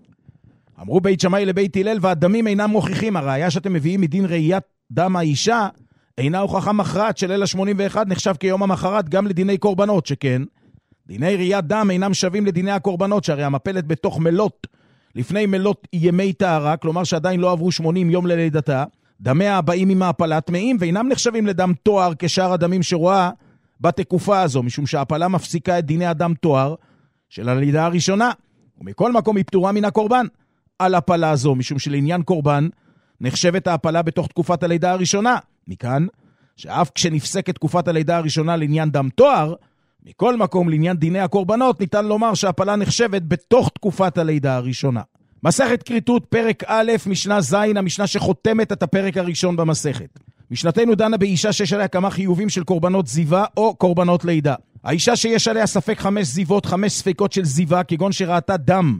אמרו בית שמאי לבית הלל, והדמים אינם מוכיחים. הראיה שאתם מביאים מדין ראיית דם האישה, אינה הוכחה מכרעת של ליל ה-81 נחשב כיום המחרת גם לדיני קורבנות, שכן דיני ראיית דם אינם שווים לדיני הקורבנות, שהרי המפלת בתוך מלות, לפני מלות ימי טהרה, כלומר שעדיין לא עברו 80 יום ללידתה, דמיה הבאים עם ההפלה טמאים, ואינם נחשבים לדם תואר כשאר הדמים שרואה בתקופה הזו, משום שההפלה מפסיקה את דיני הדם תואר של הלידה הראשונה, ומכל מקום היא פטורה מן הקורבן על הפלה הזו, משום שלעניין קורבן נחשבת ההפלה בתוך תקופת הלידה הראשונה. מכאן, שאף כשנפסקת תקופת הלידה הראשונה לעניין דם תואר, מכל מקום לעניין דיני הקורבנות, ניתן לומר שההפלה נחשבת בתוך תקופת הלידה הראשונה. מסכת כריתות, פרק א', משנה ז', המשנה שחותמת את הפרק הראשון במסכת. משנתנו דנה באישה שיש עליה כמה חיובים של קורבנות זיווה או קורבנות לידה. האישה שיש עליה ספק 5 זיוות, 5 ספקות של זיווה, כגון שראתה דם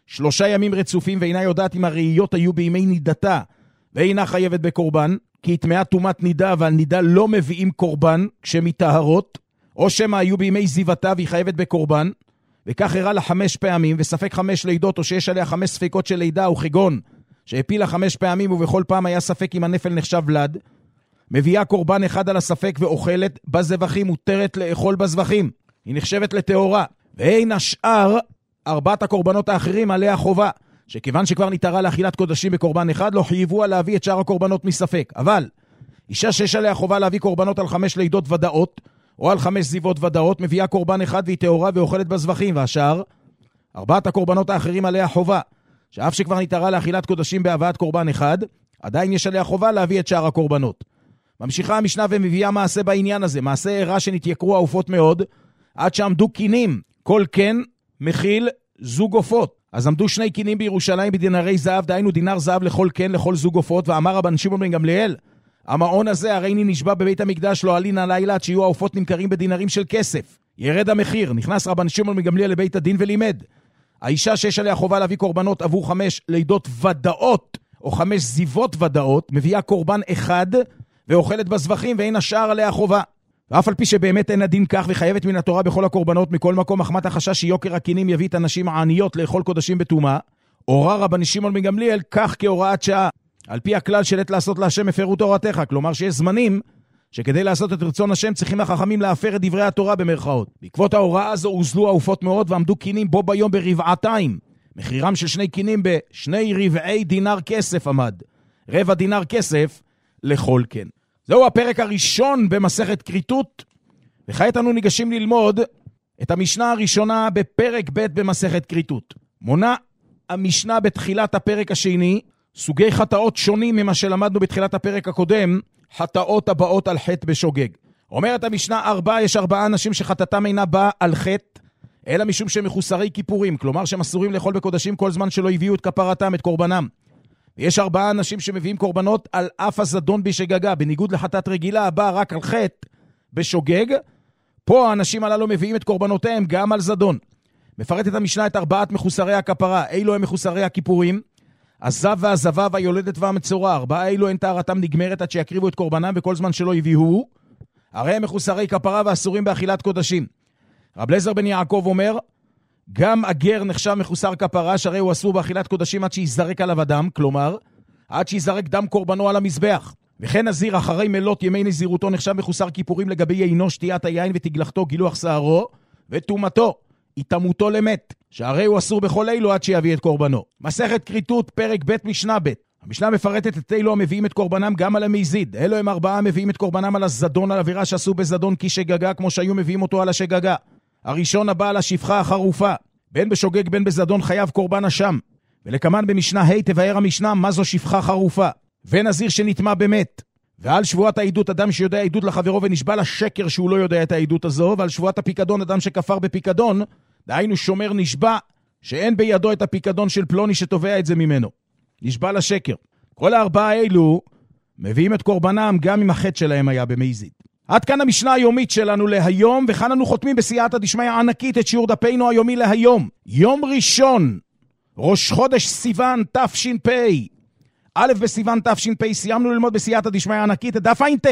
3 ימים רצופים ואינה יודעת אם הראיות היו בימי נידתה, ואינה חייבת בקורבן, כי התמאה תומת נידה, ועל נידה לא מביאים קורבן כשמטהרות, או שמה היו בימי זיוותה והיא חייבת בקורבן, וכך הראה לה 5 פעמים, וספק 5 לידות, או שיש עליה 5 ספקות של לידה, או כגון שהפילה 5 פעמים, ובכל פעם היה ספק אם הנפל נחשב ולד, מביאה קורבן אחד על הספק ואוכלת בזבחים, מותרת לאכול בזבחים. היא נחשבת לטהורה. ואין השאר 4 הקורבנות האחרים עליה חובה, שכיוון שכבר ניתרה לאכילת קודשים בקורבן אחד, לא חייבו להביא את שאר הקורבנות מספק. אבל אישה שיש עליה חובה להביא קורבנות על 5 לידות ודאות, או על 5 זיוות ודאות, מביאה קורבן אחד והיא טהורה ואוכלת בזבחים. והשאר 4 הקורבנות האחרים עליה חובה, שאף שכבר ניתרה לאכילת קודשים בהבאת קורבן אחד, עדיין יש עליה חובה להביא את שאר הקורבנות. ממשיכה המשנה ומביאה מעשה בעניין הזה, מעשה אירע שנתייקרו העופות מאוד, עד שעמדו קינים, כל כן מכיל זוג עופות. אז עמדו 2 קינים בירושלים בדינרי זהב, דהיינו דינר זהב לכל כן, לכל זוג עופות, ואמר רבן שמעון בן גמליאל, המעון הזה הרי נשבע בבית המקדש, לא עלין הלילה עד שיהיו העופות נמכרים בדינרים של כסף. ירד המחיר, נכנס רבן שמעון בן גמליאל לבית הדין ולימד. האישה שיש עליה חובה להביא קורבנות עבור 5 לידות ודאות, או 5 זיוות ודאות, מביאה קורבן אחד ואוכלת בזבחים, ואין השאר עליה חובה. ואף על פי שבאמת אין הדין כך וחייבת מן התורה בכל הקורבנות, מכל מקום מחמת החשש שיוקר הקינים יביא את הנשים העניות לאכול קודשים בתומה, הורה רבן שמעון בן גמליאל כך כהוראת שעה, על פי הכלל של עת לעשות להשם הפרו תורתך, כלומר שיש זמנים שכדי לעשות את רצון השם צריכים החכמים להפר את דברי התורה במרכאות. בעקבות ההוראה הזו הוזלו העופות מאוד ועמדו קינים בו ביום ברבעתיים. מחירם של 2 קינים ב2 רבעי דינר כסף עמד. רבע דינר כסף לכל כן. זהו הפרק הראשון במסכת כריתות, וכעת אנו ניגשים ללמוד את המשנה הראשונה בפרק ב' במסכת כריתות. מונה המשנה בתחילת הפרק השני סוגי חטאות שונים ממה שלמדנו בתחילת הפרק הקודם, חטאות הבאות על חטא בשוגג. אומרת המשנה יש 4 אנשים שחטאתם אינה באה על חטא, אלא משום שהם מחוסרי כיפורים, כלומר שהם אסורים לאכול בקודשים כל זמן שלא הביאו את כפרתם, את קורבנם. יש 4 אנשים שמביאים קורבנות על אף הזדון בשגגה, בניגוד לחטאת רגילה הבאה רק על חטא בשוגג, פה האנשים הללו מביאים את קורבנותיהם גם על זדון. מפרטת המשנה את 4 מחוסרי הכפרה, אילו הם מחוסרי הכיפורים, הזב והזבב, היולדת והמצורע, 4 אילו אין טהרתם נגמרת עד שיקריבו את קורבנם וכל זמן שלא הביאו, הרי הם מחוסרי כפרה ואסורים באכילת קודשים. רב אליעזר בן יעקב אומר, גם הגר נחשב מחוסר כפרה, שהרי הוא אסור באכילת קודשים עד שיזרק עליו הדם, כלומר, עד שיזרק דם קורבנו על המזבח. וכן נזיר אחרי מלות ימי נזירותו נחשב מחוסר כיפורים לגבי יינו, שתיית היין ותגלחתו, גילוח שערו ותומתו, התמותו למת, שהרי הוא אסור בכל אילו עד שיביא את קורבנו. מסכת כריתות, פרק ב' משנה ב'. המשנה מפרטת את אלו המביאים את קורבנם גם על המזיד. אלו הם 4 מביאים את קורבנם על הזדון, על עבירה שעשו בזדון כשגגה, כמו שהיו מביאים אותו על השגגה. הראשון הבא על השפחה החרופה, בין בשוגג בין בזדון חייב קורבן אשם. ולכמן במשנה תבאר המשנה מה זו שפחה חרופה. ונזיר שנטמע במת. ועל שבועת העדות אדם שיודע עדות לחברו ונשבע לשקר שהוא לא יודע את העדות הזו, ועל שבועת הפיקדון אדם שכפר בפיקדון, דהיינו שומר נשבע שאין בידו את הפיקדון של פלוני שתובע את זה ממנו. נשבע לשקר. כל 4 האלו מביאים את קורבנם גם אם החטא שלהם היה במזיד. עד כאן המשנה היומית שלנו להיום, וכאן אנו חותמים בסייעתא דשמיא ענקית את שיעור דפנו היומי להיום. יום ראשון, ראש חודש סיוון תש"פ, א' בסיוון תש"פ, סיימנו ללמוד בסייעתא דשמיא ענקית את דף ע"ט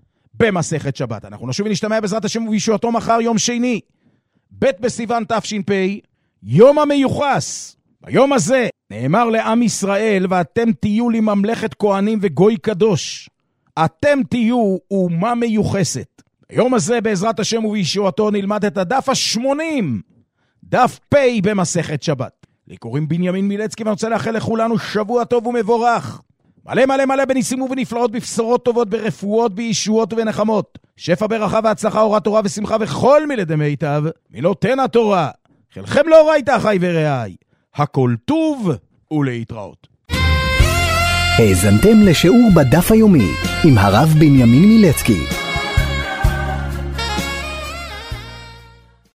במסכת שבת. אנחנו נשוב ונשתמע בעזרת השם ובישועתו מחר יום שני, ב' בסיוון תש"פ, יום המיוחס. ביום הזה נאמר לעם ישראל, ואתם תהיו לי ממלכת כהנים וגוי קדוש. אתם תהיו אומה מיוחסת. ביום הזה בעזרת השם ובישועתו נלמד את הדף ה-80, דף פ' במסכת שבת. לי קוראים בנימין מילצקי, ואני רוצה לאחל לכולנו שבוע טוב ומבורך. מלא מלא מלא בניסים ובנפלאות, בבשורות טובות, ברפואות, בישועות ובנחמות. שפע ברכה והצלחה, אורת תורה ושמחה וכל מילי מיטב מילותינו התורה. חלכם לא ראית אחי ורעי. הכל טוב ולהתראות. האזנתם לשיעור בדף היומי עם הרב בנימין מילצקי.